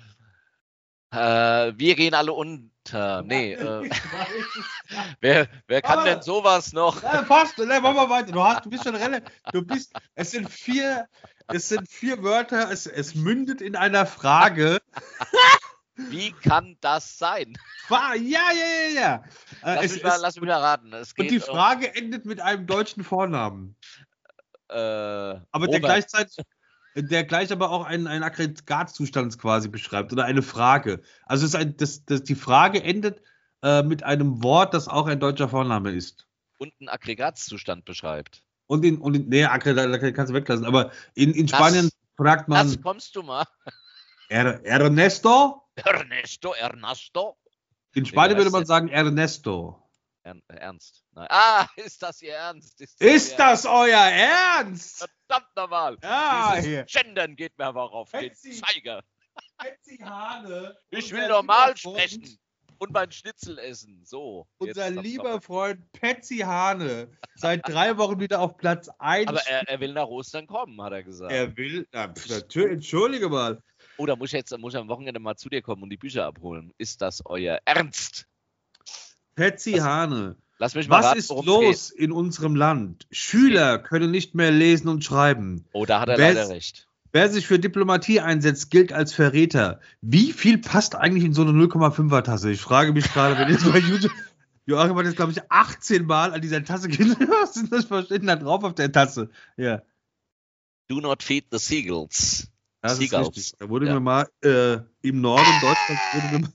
äh, wir gehen alle unter. Nee, äh, wer, wer kann Aber- denn sowas noch? Ja, fast, ne, machen wir weiter. Du hast, du bist schon relativ, du bist, es sind vier, es sind vier Wörter, es, es mündet in einer Frage. Wie kann das sein? Fra- Ja, ja, ja, ja. Äh, Lass, es, mich, mal, es, lass mich mal raten. Es und geht die Frage endet mit einem deutschen Vornamen. um, äh, Aber der Robert. gleichzeitig, der gleich aber auch einen, einen Aggregatzustand quasi beschreibt oder eine Frage. Also es ist ein, das, das, die Frage endet äh, mit einem Wort, das auch ein deutscher Vorname ist. Und einen Aggregatzustand beschreibt. Und in, und in nee, Aggregat kannst du weglassen, aber in, in Das- Spanien fragt Das man kommst du mal. er, Ernesto. Ernesto, Ernesto. In wie Spanien würde heißt man der? sagen Ernesto. Ern, Ernst. Nein. Ah, ist das Ihr Ernst? Ist Ist Ihr das euer Ernst? Verdammt nochmal. Ja, Dieses hier. Gendern geht mir aber auf den Hetzi. Zeiger. Hetzi Hane, Ich unser will normal lieber Freund- sprechen und mein Schnitzel essen. So. jetzt Unser kommt's lieber aber. Freund Patsy Hane, seit drei Wochen wieder auf Platz eins. Aber er, er will nach Ostern kommen, hat er gesagt. er will, na, pf, natürlich, entschuldige mal. Oder muss ich jetzt muss ich am Wochenende mal zu dir kommen und die Bücher abholen? Ist das euer Ernst? Patsy Was- Hane, Lass mich mal was raten, ist worum los in unserem Land? Schüler können nicht mehr lesen und schreiben. es geht. Oh, da hat er Wer leider ist- recht. Wer sich für Diplomatie einsetzt, gilt als Verräter. Wie viel passt eigentlich in so eine null Komma fünfer Tasse? Ich frage mich gerade, wenn jetzt bei YouTube. Joachim hat jetzt, glaube ich, achtzehn Mal an dieser Tasse gelesen. Was ist das verstehen da drauf auf der Tasse? Ja, Do not feed the seagulls. das ist Seagulls. richtig. Da wurde Ja. mir mal äh, im Norden Deutschlands wurde mir mal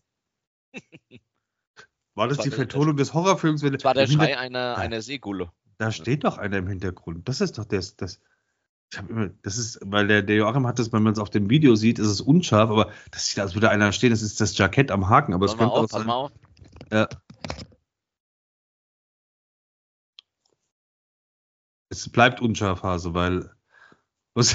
war das Das war die der- Vertonung des Horrorfilms? Wenn, Das war der im Hinter- Schrei einer, einer Seegulle. Da steht doch einer im Hintergrund. Das ist doch das. das ich hab immer, das ist, weil der, der Joachim hat das, wenn man es auf dem Video sieht, ist es unscharf, aber das sieht, als würde einer stehen. Das ist das Jackett am Haken, aber es Pass mal könnte auch auf, pass sein. mal auf. Ja. Es bleibt unscharf, Hase, weil. Was?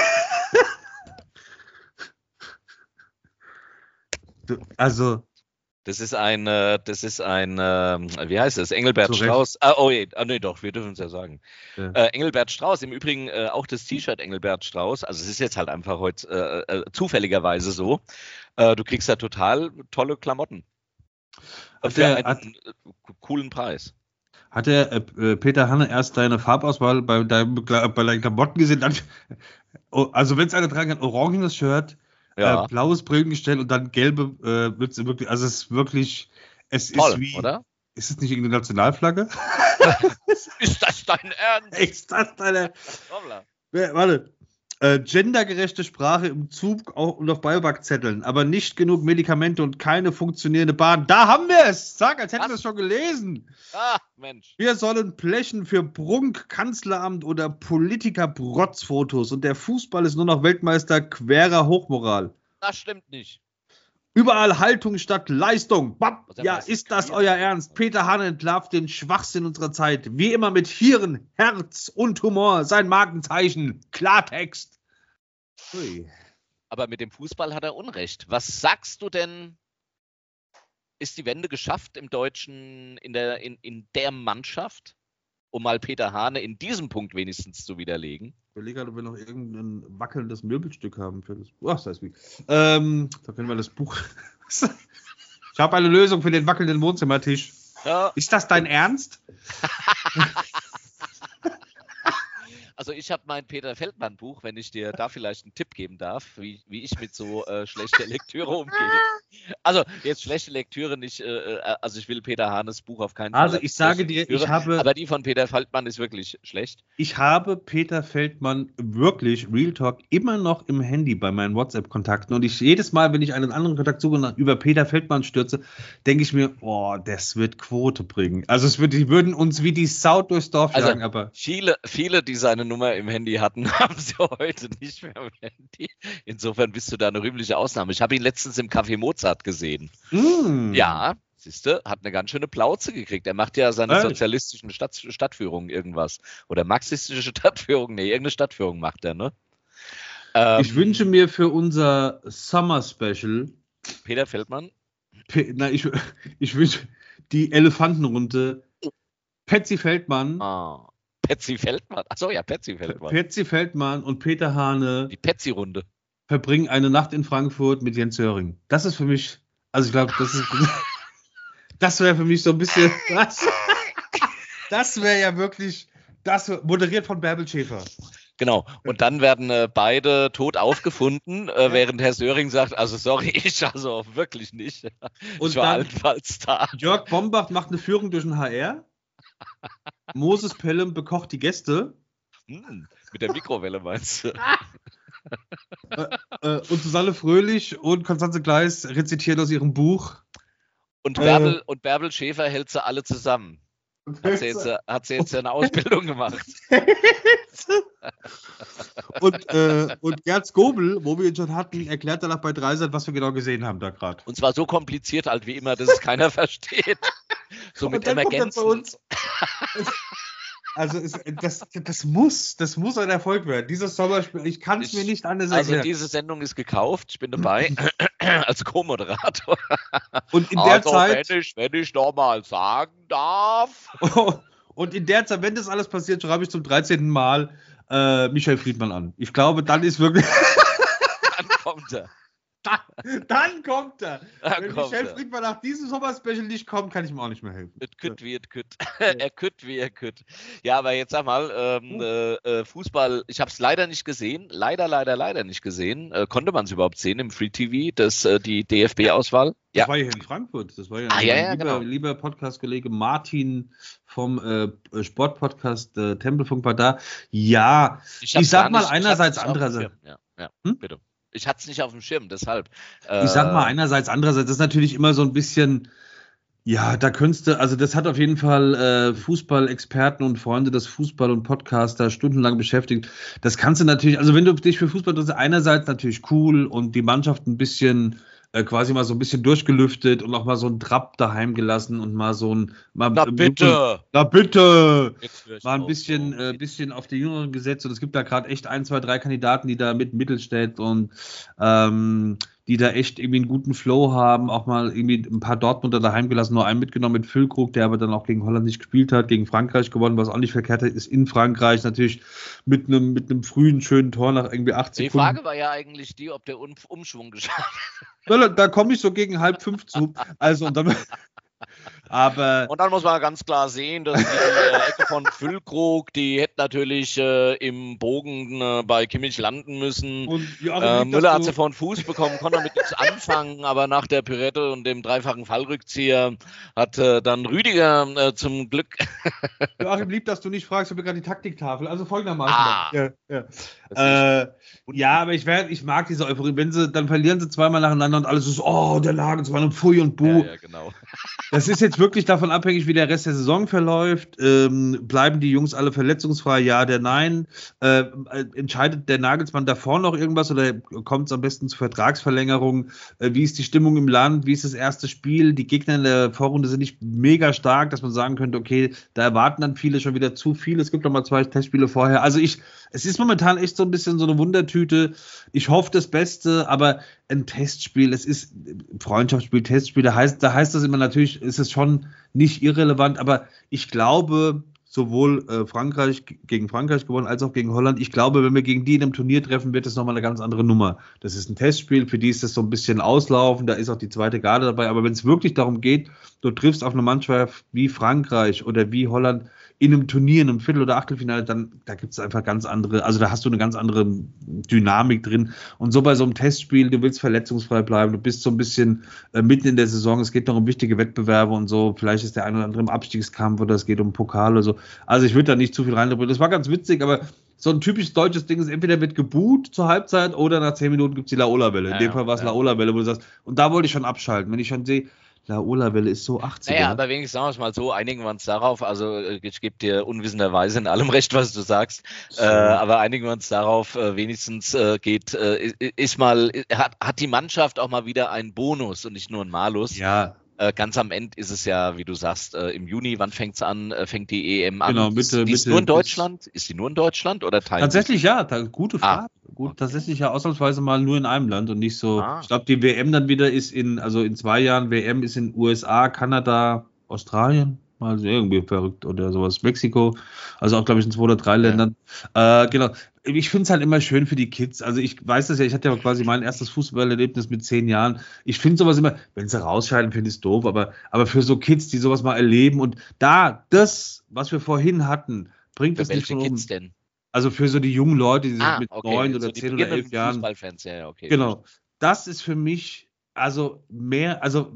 Du, also, Das ist ein, äh, das ist ein, ähm, wie heißt es? Engelbert Zu Recht. Strauß. Ah, oh, je, ah, nee, doch, wir dürfen es ja sagen. Ja. Äh, Engelbert Strauß, im Übrigen äh, auch das T-Shirt Engelbert Strauß. Also es ist jetzt halt einfach heute äh, äh, zufälligerweise so. Äh, du kriegst da total tolle Klamotten. Hat Für der- einen hat- äh, coolen Preis. hat der äh, Peter Hanne erst deine Farbauswahl bei deinem Kla- bei deinen Klamotten gesehen? Dann, oh, also, wenn es einer tragen kann, orangenes Shirt, Ja, äh, blaues Brillengestell und dann gelbe, äh, wird's wirklich, also, es ist wirklich, es toll, ist wie, oder? ist es nicht irgendeine Nationalflagge? Ist das dein Ernst? Ist das deine. Hoppla. Ja, warte. Äh, gendergerechte Sprache im Zug auch und auf Beipackzetteln, aber nicht genug Medikamente und keine funktionierende Bahn. Da haben wir es! Sag, als hätten Was? wir es schon gelesen. Ah, Mensch. Wir sollen Blechen für Prunk, Kanzleramt oder Politiker-Protzfotos und der Fußball ist nur noch Weltmeister querer Hochmoral. Das stimmt nicht. Überall Haltung statt Leistung. Bam. Was denn Ja, heißt ist das queer? euer Ernst? Peter Hahn entlarvt den Schwachsinn unserer Zeit. Wie immer mit Hirn, Herz und Humor. Sein Markenzeichen. Klartext. Ui. Aber mit dem Fußball hat er Unrecht. Was sagst du denn? Ist die Wende geschafft im Deutschen, in der, in, in der Mannschaft? Um mal Peter Hane in diesem Punkt wenigstens zu widerlegen. Ich überlege gerade, ob wir noch irgendein wackelndes Möbelstück haben für das Buch. Ach, das heißt wie. Ähm, da können wir das Buch. Ich habe eine Lösung für den wackelnden Wohnzimmertisch. Ja, Ist das dein Ernst? also ich habe mein Peter Feldmann Buch, wenn ich dir da vielleicht einen Tipp geben darf, wie, wie ich mit so äh, schlechter Lektüre umgehe. Also jetzt schlechte Lektüre nicht, äh, also ich will Peter Hanes Buch auf keinen Fall. Also als ich sage schlechte dir, Lektüre, ich habe, aber die von Peter Feldmann ist wirklich schlecht. ich habe Peter Feldmann wirklich, Real Talk, immer noch im Handy bei meinen WhatsApp-Kontakten. Und ich jedes Mal, wenn ich einen anderen Kontakt suche und über Peter Feldmann stürze, denke ich mir, oh, das wird Quote bringen. Also es wird, die würden uns wie die Sau durchs Dorf Also, jagen, aber Viele, viele, die seine Nummer im Handy hatten, haben sie heute nicht mehr im Handy. Insofern bist du da eine rühmliche Ausnahme. Ich habe ihn letztens im Café Mozart gesehen. mm, Ja, siehste, hat eine ganz schöne Plauze gekriegt. Er macht ja seine Ehrlich? sozialistischen Stadt, Stadtführungen irgendwas. Oder marxistische Stadtführungen. Nee, irgendeine Stadtführung macht er, ne? Ähm, ich wünsche mir für unser Summer Special, Peter Feldmann. Pe- na, ich, ich wünsche die Elefantenrunde, Patsy Feldmann, Ah. Petzi Feldmann. Achso, ja, Petzi Feldmann. Petzi Feldmann und Peter Hane. Die Petzi-Runde. Verbringen eine Nacht in Frankfurt mit Jens Höring. Das ist für mich, also ich glaube, das ist, das wäre für mich so ein bisschen, das, das wäre ja wirklich, das moderiert von Bärbel Schäfer. Genau. Und dann werden äh, beide tot aufgefunden, äh, während Herr Söring sagt, also sorry, ich also wirklich nicht. Und ich war dann allenfalls da. Jörg Bombach macht eine Führung durch den H R. Moses Pelham bekocht die Gäste. Hm, mit der Mikrowelle meinst du? äh, äh, und Susanne Fröhlich und Konstanze Gleis rezitieren aus ihrem Buch. Und Bärbel, Äh. und Bärbel Schäfer hält sie alle zusammen. Hat sie jetzt, hat sie jetzt eine Ausbildung gemacht. und, äh, und Gerd Skobel, wo wir ihn schon hatten, erklärt danach bei Dreisat, was wir genau gesehen haben da gerade. Und zwar so kompliziert halt wie immer, dass es keiner versteht. So mit Emergenzen. Bei uns. Also es, das, das muss, das muss ein Erfolg werden. Dieses Sommerspiel, ich kann es mir nicht anders erklären. Also diese Sendung ist gekauft, ich bin dabei als Co-Moderator. Und in der also, Zeit, wenn ich, wenn ich noch mal sagen darf. Und in der Zeit, wenn das alles passiert, schreibe ich zum dreizehnten Mal äh, Michael Friedmann an. Ich glaube, dann ist wirklich. Dann kommt er. Dann, dann kommt er. Dann Wenn kommt Michael er. Friedmann nach diesem Sommerspecial nicht kommt, kann ich ihm auch nicht mehr helfen. Et kütt wie et kütt. Er kütt wie er kütt. Ja, aber jetzt sag mal, ähm, äh, Fußball, ich habe es leider nicht gesehen. Leider, leider, leider nicht gesehen. Äh, konnte man es überhaupt sehen im Free T V, das, äh, die D F B-Auswahl? Das Ja. war ja in Frankfurt. Das war ja, Ah, ja, mein ja, lieber, genau. lieber Podcast-Kollege Martin vom äh, Sportpodcast äh, Tempelfunk war da. Ja, ich, hab's sag gar mal nicht- einerseits, ich hab's nicht auf dem andererseits. Schirm. Ja, ja, Hm? bitte. Ich hatte es nicht auf dem Schirm, deshalb. Ich sag mal Äh, einerseits, andererseits, das ist natürlich immer so ein bisschen, ja, da könntest du, also das hat auf jeden Fall äh, Fußballexperten und Freunde des Fußball und Podcaster stundenlang beschäftigt. Das kannst du natürlich, also wenn du dich für Fußball interessierst, einerseits natürlich cool und die Mannschaft ein bisschen, äh, quasi mal so ein bisschen durchgelüftet und auch mal so einen Trapp daheim gelassen und mal so ein, mal, Na bitte! Na bitte! Jetzt hör ich Mal ein auf, bisschen, so. äh, bisschen auf die Jüngeren gesetzt und es gibt da gerade echt ein, zwei, drei Kandidaten, die da mit Mittelstädt und ähm, die da echt irgendwie einen guten Flow haben, auch mal irgendwie ein paar Dortmunder daheim gelassen, nur einen mitgenommen mit Füllkrug, der aber dann auch gegen Holland nicht gespielt hat, gegen Frankreich gewonnen, was auch nicht verkehrt ist, in Frankreich natürlich mit einem mit einem frühen, schönen Tor nach irgendwie acht Die Sekunden. Frage war ja eigentlich die, ob der um Umschwung geschafft hat. Da, da komme ich so gegen halb fünf zu, also und dann aber Und dann muss man ganz klar sehen, dass die äh, Ecke von Füllkrug, die hätte natürlich äh, im Bogen äh, bei Kimmich landen müssen. und ja, Äh, lieb, dass Müller hat du- sie vor den Fuß bekommen, konnte damit nichts anfangen, aber nach der Pirette und dem dreifachen Fallrückzieher hat äh, dann Rüdiger äh, zum Glück. Joachim, lieb, dass du nicht fragst, ob wir gerade die Taktiktafel. Also folgendermaßen. Ah. Ja, ja. Äh, ja, aber ich, werd, ich mag diese Euphorie. Wenn sie, dann verlieren sie zweimal nacheinander und alles ist, oh, der Nagelsmann und Pfui und Buh. Ja, ja, genau. Das ist jetzt wirklich davon abhängig, wie der Rest der Saison verläuft. Ähm, bleiben die Jungs alle verletzungsfrei? Ja, der Nein. Äh, äh, entscheidet der Nagelsmann davor noch irgendwas oder kommt es am besten zur Vertragsverlängerung? Äh, wie ist die Stimmung im Land? Wie ist das erste Spiel? Die Gegner in der Vorrunde sind nicht mega stark, dass man sagen könnte, okay, da erwarten dann viele schon wieder zu viel. Es gibt noch mal zwei Testspiele vorher. Also ich, es ist momentan echt so ein bisschen so eine Wundertüte. Ich hoffe das Beste, aber ein Testspiel, es ist Freundschaftsspiel, Testspiel, da heißt, da heißt das immer, natürlich ist es schon nicht irrelevant, aber ich glaube, sowohl äh, Frankreich gegen Frankreich gewonnen, als auch gegen Holland, ich glaube, wenn wir gegen die in einem Turnier treffen, wird das nochmal eine ganz andere Nummer. Das ist ein Testspiel, für die ist das so ein bisschen auslaufen, da ist auch die zweite Garde dabei, aber wenn es wirklich darum geht, du triffst auf eine Mannschaft wie Frankreich oder wie Holland in einem Turnier, in einem Viertel- oder Achtelfinale, dann da gibt es einfach ganz andere, also da hast du eine ganz andere Dynamik drin. Und so bei so einem Testspiel, du willst verletzungsfrei bleiben, du bist so ein bisschen äh, mitten in der Saison, es geht noch um wichtige Wettbewerbe und so, vielleicht ist der eine oder andere im Abstiegskampf oder es geht um Pokal oder so. Also ich würde da nicht zu viel reinbringen. Das war ganz witzig, aber so ein typisch deutsches Ding ist, entweder wird geboot zur Halbzeit oder nach zehn Minuten gibt es die Laola-Welle. In Ja, dem Fall war es ja. Laola-Welle, wo du sagst, und da wollte ich schon abschalten, wenn ich schon sehe, Laola-Welle ist so achtziger. Naja, aber wenigstens sagen wir es mal so, einigen wir uns darauf, also äh, ich gebe dir unwissenderweise in allem recht, was du sagst, So. äh, aber einigen wir uns darauf, äh, wenigstens äh, geht, äh, ist mal, hat, hat die Mannschaft auch mal wieder einen Bonus und nicht nur einen Malus. Ja, Äh, ganz am Ende ist es ja, wie du sagst, äh, im Juni, wann fängt es an, äh, fängt die E M an? Genau, Mitte- die ist Mitte nur in bis- Deutschland? Ist die nur in Deutschland oder teilen tatsächlich ja, da, gute Ah, Frage. Gut, tatsächlich ja ausnahmsweise mal nur in einem Land und nicht so. Ah. Ich glaube, die W M dann wieder ist in, also in zwei Jahren, W M ist in U S A, Kanada, Australien. Also irgendwie verrückt oder sowas. Mexiko, also auch, glaube ich, in zwei oder drei Ländern. Äh, genau. Ich finde es halt immer schön für die Kids. Also ich weiß das ja, ich hatte ja quasi mein erstes Fußballerlebnis mit zehn Jahren. Ich finde sowas immer, wenn sie rausscheiden, finde ich es doof, aber, aber für so Kids, die sowas mal erleben und da, das, was wir vorhin hatten, bringt Für es nicht welche von Kids oben. denn? Also für so die jungen Leute, die Ah, mit okay. neun So oder die zehn oder elf beginnenden Jahren, Fußballfans, ja, ja, okay. genau. Das ist für mich also mehr, also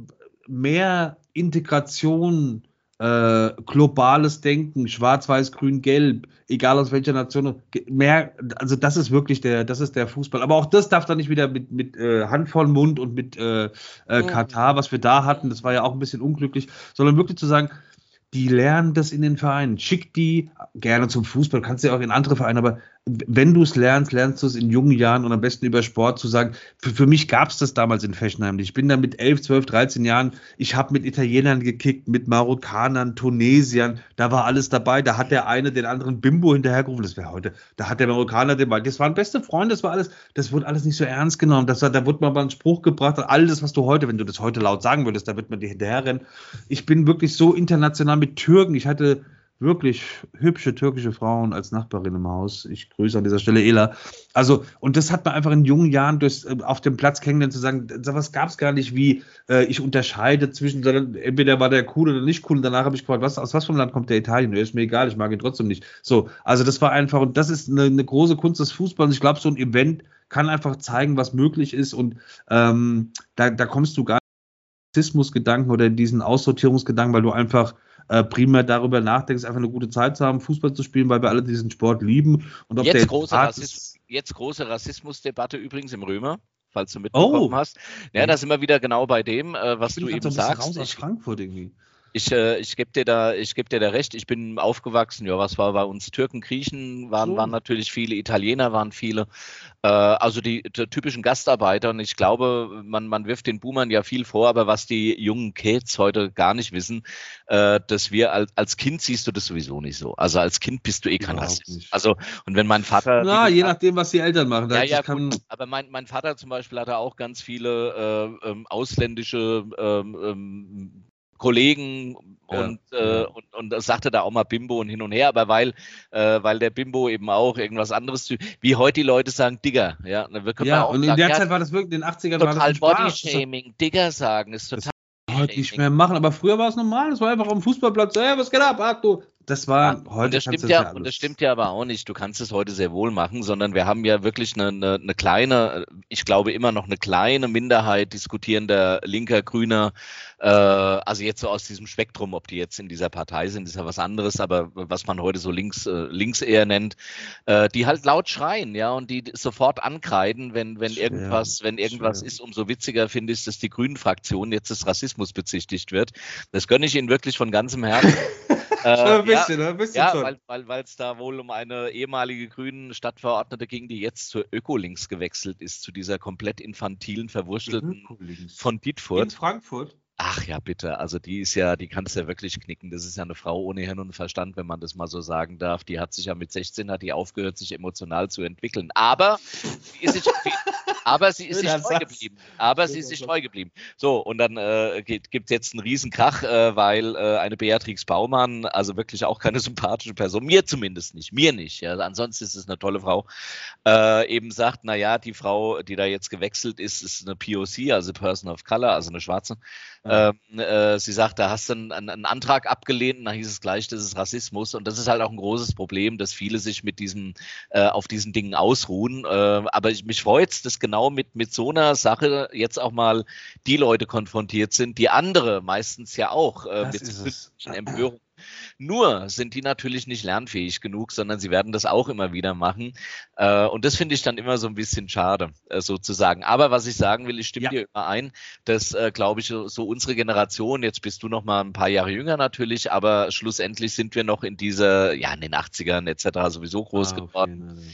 mehr Integration, äh, globales Denken, Schwarz, Weiß, Grün, Gelb, egal aus welcher Nation, ge- mehr, also das ist wirklich der, das ist der Fußball. Aber auch das darf dann nicht wieder mit, mit äh, Hand vor den Mund und mit äh, äh, Katar, was wir da hatten, das war ja auch ein bisschen unglücklich, sondern wirklich zu sagen, die lernen das in den Vereinen. Schick die gerne zum Fußball, kannst du ja auch in andere Vereine, aber wenn du es lernst, lernst du es in jungen Jahren und am besten über Sport zu sagen. Für, für mich gab es das damals in Fechenheim nicht. Ich bin da mit elf, zwölf, dreizehn Jahren, ich habe mit Italienern gekickt, mit Marokkanern, Tunesiern, da war alles dabei. Da hat der eine den anderen Bimbo hinterhergerufen, das wäre heute. Da hat der Marokkaner den Ball, das waren beste Freunde, das war alles, das wurde alles nicht so ernst genommen. Das war, da wurde mal einen Spruch gebracht, alles, was du heute, wenn du das heute laut sagen würdest, da wird man dir hinterherrennen. Ich bin wirklich so international mit Türken. Ich hatte wirklich hübsche türkische Frauen als Nachbarin im Haus. Ich grüße an dieser Stelle Ela. Also, und das hat man einfach in jungen Jahren durchs, äh, auf dem Platz kennengelernt, zu sagen, sowas gab es gar nicht, wie äh, ich unterscheide zwischen, sondern entweder war der cool oder nicht cool. Und danach habe ich gefragt, was, aus was für einem Land kommt der Italien? Ja, ist mir egal, ich mag ihn trotzdem nicht. So, also das war einfach, und das ist eine, eine große Kunst des Fußballs. Ich glaube, so ein Event kann einfach zeigen, was möglich ist. Und ähm, da, da kommst du gar nicht in den Rassismusgedanken oder in diesen Aussortierungsgedanken, weil du einfach äh, primär darüber nachdenkst, einfach eine gute Zeit zu haben, Fußball zu spielen, weil wir alle diesen Sport lieben. Und ob Jetzt der große, hart Rassismus, ist- jetzt große Rassismusdebatte übrigens im Römer, falls du mitbekommen Oh, hast. Ja, da sind wir wieder genau bei dem, äh, was ich bin du grad eben so ein bisschen sagst. raus aus Ich, Frankfurt irgendwie. Ich, äh, ich gebe dir da, ich gebe dir da recht. Ich bin aufgewachsen. Ja, was war bei uns? Türken, Griechen waren, So. waren natürlich viele, Italiener waren viele. Äh, also die, die typischen Gastarbeiter. Und ich glaube, man, man wirft den Boomern ja viel vor, aber was die jungen Kids heute gar nicht wissen, äh, dass wir als, als Kind siehst du das sowieso nicht so. Also als Kind bist du eh kein Überhaupt Rassist. nicht. Also und wenn mein Vater, Na, wie je gesagt, nachdem, was die Eltern machen. ja, Das ja, kann, gut. Aber mein, mein Vater zum Beispiel hatte auch ganz viele äh, ähm, ausländische ähm, ähm, Kollegen Ja, und, äh, ja. und, und das sagte da auch mal Bimbo und hin und her, aber weil, äh, weil der Bimbo eben auch irgendwas anderes, zu- wie heute die Leute sagen, Digger, ja, dann können wir Ja, auch und in sagen, der ja, Zeit war das wirklich, in den achtzigern war das total ein Spaß. Das Bodyshaming, Digger sagen, ist Das total heute nicht Bodyshaming. mehr machen, aber früher war es normal. Das war einfach am Fußballplatz. Hey, was geht ab, ach du? Das war, Ja, und heute das kannst du stimmt das ja, ja und das alles. stimmt ja aber auch nicht. Du kannst es heute sehr wohl machen, sondern wir haben ja wirklich eine, eine, eine kleine, ich glaube immer noch eine kleine Minderheit diskutierender linker, grüner, äh, also jetzt so aus diesem Spektrum, ob die jetzt in dieser Partei sind, ist ja was anderes, aber was man heute so links, äh, links eher nennt, äh, die halt laut schreien, ja, und die sofort ankreiden, wenn, wenn Schwer, irgendwas, wenn irgendwas schwer. ist. Umso witziger finde ich, dass die Grünen-Fraktion jetzt des Rassismus bezichtigt wird. Das gönne ich Ihnen wirklich von ganzem Herzen. Schon ein Äh, ja, bisschen, ne? Ein bisschen ja, schon. weil weil weil es da wohl um eine ehemalige grünen Stadtverordnete ging, die jetzt zur Ökolinks gewechselt ist, zu dieser komplett infantilen, verwurstelten Ökolinks. von In Dietfurt. Frankfurt. Ach ja, bitte. Also die ist ja, die kannst du ja wirklich knicken. Das ist ja eine Frau ohne Hirn und Verstand, wenn man das mal so sagen darf. Die hat sich ja mit sechzehn hat die aufgehört, sich emotional zu entwickeln. Aber sie ist sich, aber sie ist sich Schöner treu Satz. geblieben. Aber sie Schöner ist sich Satz. treu geblieben. So, und dann äh, gibt es jetzt einen Riesenkrach, äh, weil äh, eine Beatrix Baumann, also wirklich auch keine sympathische Person, mir zumindest nicht, mir nicht. Ja, ansonsten ist es eine tolle Frau, äh, eben sagt, naja, die Frau, die da jetzt gewechselt ist, ist eine P O C, also Person of Color, also eine Schwarze. Ja. Ähm, äh, sie sagt, da hast du einen, einen Antrag abgelehnt, und dann hieß es gleich, das ist Rassismus. Und das ist halt auch ein großes Problem, dass viele sich mit diesem, äh, auf diesen Dingen ausruhen. Äh, aber ich, mich freut es, dass genau mit, mit so einer Sache jetzt auch mal die Leute konfrontiert sind, die andere meistens ja auch äh, Das mit ist es. künstlichen Empörungen. Nur sind die natürlich nicht lernfähig genug, sondern sie werden das auch immer wieder machen. Äh, und das finde ich dann immer so ein bisschen schade, äh, sozusagen. Aber was ich sagen will, ich stimme Ja. dir immer ein, dass, äh, glaube ich, so, so unsere Generation, jetzt bist du noch mal ein paar Jahre jünger natürlich, aber schlussendlich sind wir noch in dieser, ja, in den achtzigern et cetera sowieso groß Ah, auf geworden. jeden Fall.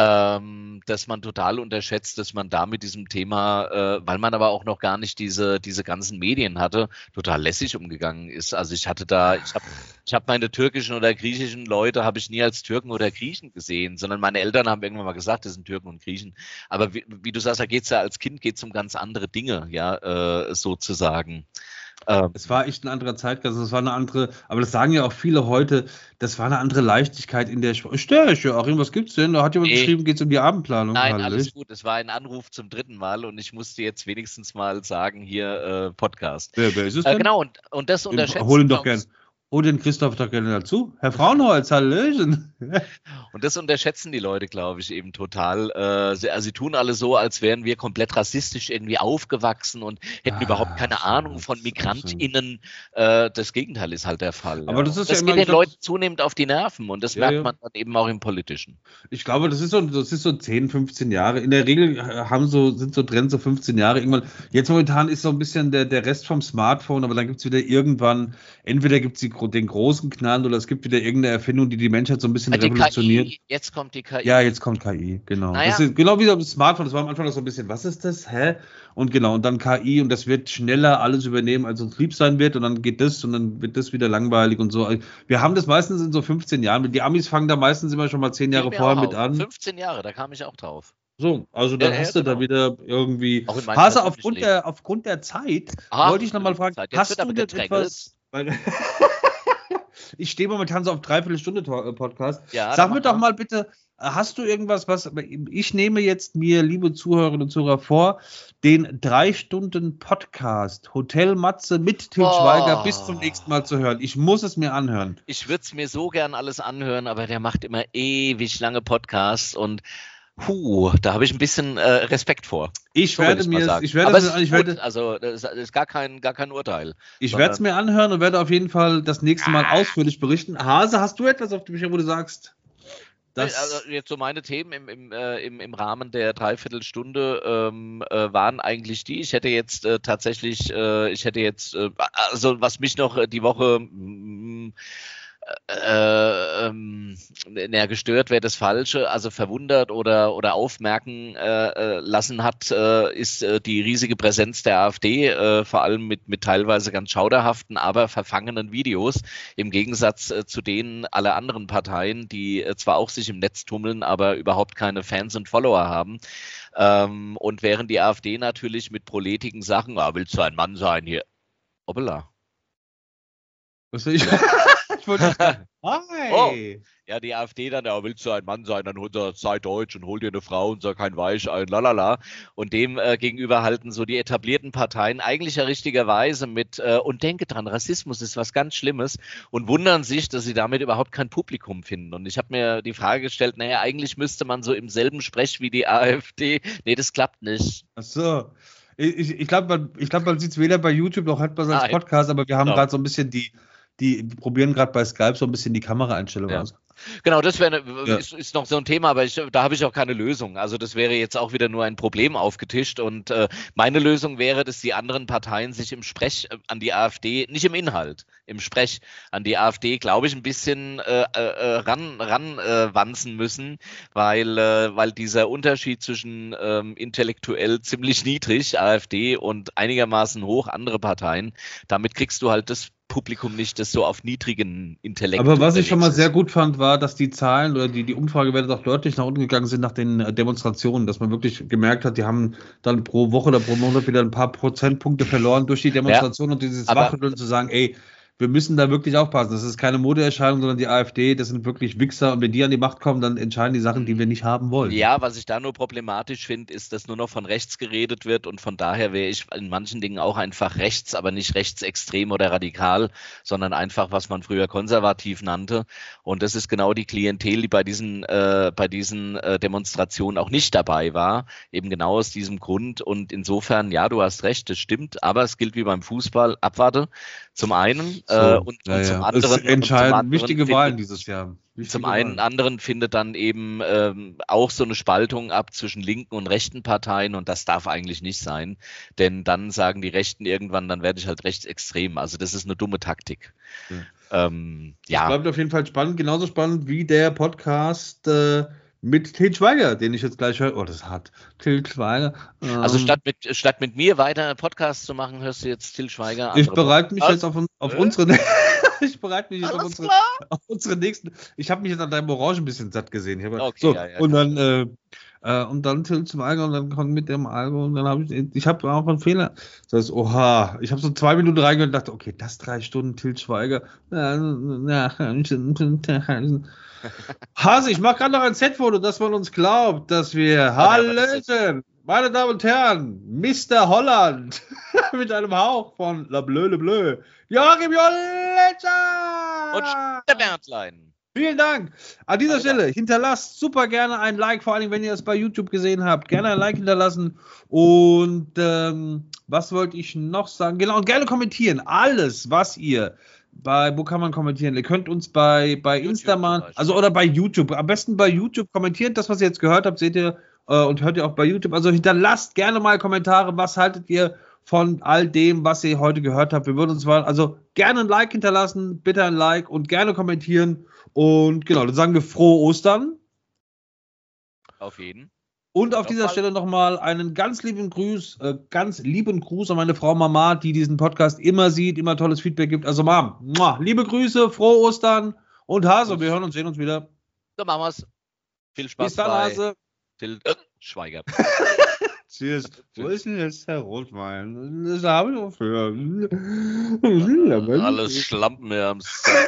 Ähm, dass man total unterschätzt, dass man da mit diesem Thema, äh, weil man aber auch noch gar nicht diese, diese ganzen Medien hatte, total lässig umgegangen ist. Also ich hatte da, ich habe ich hab meine türkischen oder griechischen Leute, habe ich nie als Türken oder Griechen gesehen, sondern meine Eltern haben irgendwann mal gesagt, das sind Türken und Griechen. Aber wie, wie du sagst, da geht's ja als Kind geht's um ganz andere Dinge, ja, äh, sozusagen. Ähm, Es war echt ein anderer Zeitgeist, das war eine andere, aber das sagen ja auch viele heute, das war eine andere Leichtigkeit in der Sprache. Störche, Achim, was gibt's denn? Da hat jemand Nee. geschrieben, geht's um die Abendplanung. Nein, Hallöchen. alles gut. Es war ein Anruf zum dritten Mal und ich musste jetzt wenigstens mal sagen, hier äh, Podcast. Wer, wer ist es Äh, denn? genau, und, und das unterschätzen Hol ihn doch glaub ich, gern. Hol den Christoph doch gerne dazu. Herr Frauenholz, Hallöchen. Und das unterschätzen die Leute, glaube ich, eben total. Äh, sie, also sie tun alle so, als wären wir komplett rassistisch irgendwie aufgewachsen und hätten Ah, überhaupt keine Ahnung von MigrantInnen. Äh, das Gegenteil ist halt der Fall. Aber ja. das ist das ja geht immer- den ich glaub, Leuten zunehmend auf die Nerven und das Ja, merkt ja. man dann eben auch im Politischen. Ich glaube, das ist so, das ist so zehn, fünfzehn Jahre. In der Regel haben so, sind so Trends so fünfzehn Jahre. Irgendwann, jetzt momentan ist so ein bisschen der, der Rest vom Smartphone, aber dann gibt es wieder irgendwann, entweder gibt es den großen Knall oder es gibt wieder irgendeine Erfindung, die die Menschheit so ein bisschen Ah, die revolutioniert. K I, jetzt kommt die K I. Ja, jetzt kommt K I, genau. Naja. Das ist genau wie so das Smartphone, das war am Anfang noch so ein bisschen, was ist das, hä? Und genau, und dann K I und das wird schneller alles übernehmen, als uns lieb sein wird und dann geht das und dann wird das wieder langweilig und so. Wir haben das meistens in so fünfzehn Jahren, die Amis fangen da meistens immer schon mal zehn Jahre Fiel mir vorher auch mit auf. an. fünfzehn Jahre, da kam ich auch drauf. So, also dann Ja, ja, hast du da genau. wieder irgendwie. Auch in meinem Hase, persönlichen aufgrund Leben. der, aufgrund der Zeit Ah, wollte ich nochmal fragen, Zeit. Jetzt hast wird du aber denn gedrängelt. etwas. Weil- Ich stehe momentan so auf dreiviertel Stunde To- äh, Podcast. Ja, Sag dann mir mach doch mal. mal bitte, hast du irgendwas, was. Ich nehme jetzt mir, liebe Zuhörerinnen und Zuhörer, vor, den drei Stunden Podcast Hotel Matze mit Til Oh. Schweiger bis zum nächsten Mal zu hören. Ich muss es mir anhören. Ich würde es mir so gern alles anhören, aber der macht immer ewig lange Podcasts und puh, da habe ich ein bisschen äh, Respekt vor. Ich So will werde ich's mal mir, sagen. ich werde, aber es- es ist ich gut. werde, Also das ist gar kein, gar kein Urteil. ich werde es mir anhören und werde auf jeden Fall das nächste Mal Ah. ausführlich berichten. Hase, hast du etwas auf dich, wo du sagst? Das, also jetzt so meine Themen im, im, äh, im, im Rahmen der Dreiviertelstunde ähm, äh, waren eigentlich die. Ich hätte jetzt äh, tatsächlich, äh, ich hätte jetzt, äh, also was mich noch äh, die Woche mm, äh, ähm, naja, gestört wäre das Falsche, also verwundert oder, oder aufmerken äh, äh, lassen hat, äh, ist äh, die riesige Präsenz der AfD, äh, vor allem mit, mit teilweise ganz schauderhaften, aber verfangenen Videos, im Gegensatz äh, zu denen aller anderen Parteien, die äh, zwar auch sich im Netz tummeln, aber überhaupt keine Fans und Follower haben. Ähm, und während die AfD natürlich mit proletigen Sachen, ah, willst du ein Mann sein hier? Hoppala. was will ich? Ich wollte. Hi! Ja, die AfD dann, ja, willst du ein Mann sein, dann hol, sei deutsch und hol dir eine Frau und sei kein Weichein, lalala. Und dem äh, gegenüber halten so die etablierten Parteien eigentlich ja richtigerweise mit, äh, und denke dran, Rassismus ist was ganz Schlimmes und wundern sich, dass sie damit überhaupt kein Publikum finden. Und ich habe mir die Frage gestellt, naja, eigentlich müsste man so im selben Sprech wie die AfD, nee, das klappt nicht. Ach so. Ich, ich glaube, man, ich glaub, man sieht es weder bei YouTube noch halt bei als Nein. Podcast, aber wir haben Genau. gerade so ein bisschen die, die, die probieren gerade bei Skype so ein bisschen die Kameraeinstellung Ja. aus. Genau, das wäre Ja. ist, ist noch so ein Thema, aber ich, da habe ich auch keine Lösung. Also das wäre jetzt auch wieder nur ein Problem aufgetischt und äh, meine Lösung wäre, dass die anderen Parteien sich im Sprech äh, an die AfD, nicht im Inhalt, im Sprech an die AfD, glaube ich, ein bisschen äh, äh, ran, ran äh, wanzen müssen, weil, äh, weil dieser Unterschied zwischen ähm, intellektuell ziemlich niedrig, AfD, und einigermaßen hoch, andere Parteien, damit kriegst du halt das Publikum nicht, das so auf niedrigen Intellekt. Aber was ich schon mal unterwegs sehr ist. gut fand, war, dass die Zahlen oder die, die Umfragewerte doch deutlich nach unten gegangen sind nach den äh, Demonstrationen, dass man wirklich gemerkt hat, die haben dann pro Woche oder pro Monat wieder ein paar Prozentpunkte verloren durch die Demonstration und dieses aber- Wachrütteln zu sagen, ey, wir müssen da wirklich aufpassen. Das ist keine Modeerscheinung, sondern die AfD, das sind wirklich Wichser und wenn die an die Macht kommen, dann entscheiden die Sachen, die wir nicht haben wollen. Ja, was ich da nur problematisch finde, ist, dass nur noch von rechts geredet wird und von daher wäre ich in manchen Dingen auch einfach rechts, aber nicht rechtsextrem oder radikal, sondern einfach, was man früher konservativ nannte. Und das ist genau die Klientel, die bei diesen, äh, bei diesen äh, Demonstrationen auch nicht dabei war, eben genau aus diesem Grund. Und insofern, ja, du hast recht, das stimmt, aber es gilt wie beim Fußball, Abwarte zum einen So, äh, und, ja, und ja. zum Es anderen. und zum entscheiden anderen wichtige findet- Wahlen dieses Jahr. Wichtige Zum einen Wahlen. anderen findet dann eben ähm, auch so eine Spaltung ab zwischen linken und rechten Parteien und das darf eigentlich nicht sein, denn dann sagen die Rechten irgendwann, dann werde ich halt rechtsextrem. Also das ist eine dumme Taktik. Ja. Ähm, Das ja, bleibt auf jeden Fall spannend, genauso spannend wie der Podcast äh, mit Til Schweiger, den ich jetzt gleich höre. Oh, das ist hart. Til Schweiger. Ähm, also statt mit, statt mit mir weiter einen Podcast zu machen, hörst du jetzt Til Schweiger. ich andere bereite mich Was? jetzt auf, un- auf Äh? unsere. ich bereite mich jetzt auf Alles unsere, klar. auf unsere nächsten. Ich habe mich jetzt an deinem Orange ein bisschen satt gesehen. Ich hab, Okay, so, ja, ja, und kann dann, äh, Äh, und dann Till Schweiger und dann kommt mit dem Album und dann habe ich, ich habe auch einen Fehler. Das heißt, oha, ich habe so zwei Minuten reingehört und dachte, okay, das drei Stunden Till Schweiger. Hase, ich mache gerade noch ein Set-Foto, dass man uns glaubt, dass wir, Hallöchen, meine Damen und Herren, Mister Holland mit einem Hauch von La Bleu, Le Bleu, Joachim Jolletzer Und der Berndlein. Vielen Dank. An dieser Stelle hinterlasst super gerne ein Like, vor allem wenn ihr es bei YouTube gesehen habt. Gerne ein Like hinterlassen. Und ähm, was wollte ich noch sagen? Genau, und gerne kommentieren. Alles, was ihr bei, wo kann man kommentieren? Ihr könnt uns bei, bei Insta mal, also oder bei YouTube. Am besten bei YouTube kommentieren. Das, was ihr jetzt gehört habt, seht ihr äh, und hört ihr auch bei YouTube. Also hinterlasst gerne mal Kommentare. Was haltet ihr von all dem, was ihr heute gehört habt? Wir würden uns mal, also gerne ein Like hinterlassen, bitte ein Like und gerne kommentieren. Und genau, dann sagen wir frohe Ostern. Auf jeden. Und auf dieser Stelle nochmal einen ganz lieben Gruß, äh, ganz lieben Gruß an meine Frau Mama, die diesen Podcast immer sieht, immer tolles Feedback gibt. Also Mom, muah, liebe Grüße, frohe Ostern und Hase, wir hören uns, sehen uns wieder. So machen wir's. Viel Spaß. Bis dann, bei Hase. Till äh, Schweiger. Tschüss. Wo ist denn jetzt der Rotwein? Das habe ich noch für. Alles Schlampen mehr am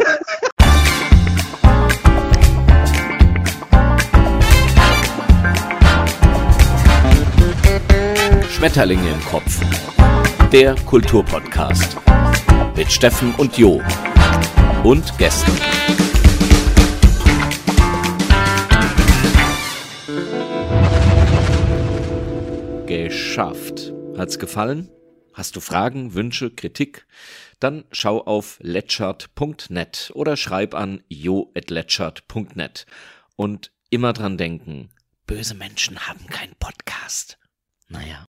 Schmetterlinge im Kopf. Der Kulturpodcast. Mit Steffen und Jo. Und Gästen. Geschafft. Hat's gefallen? Hast du Fragen, Wünsche, Kritik? Dann schau auf letschert punkt net oder schreib an jo at letschert punkt net. Und immer dran denken, böse Menschen haben keinen Podcast. Naja.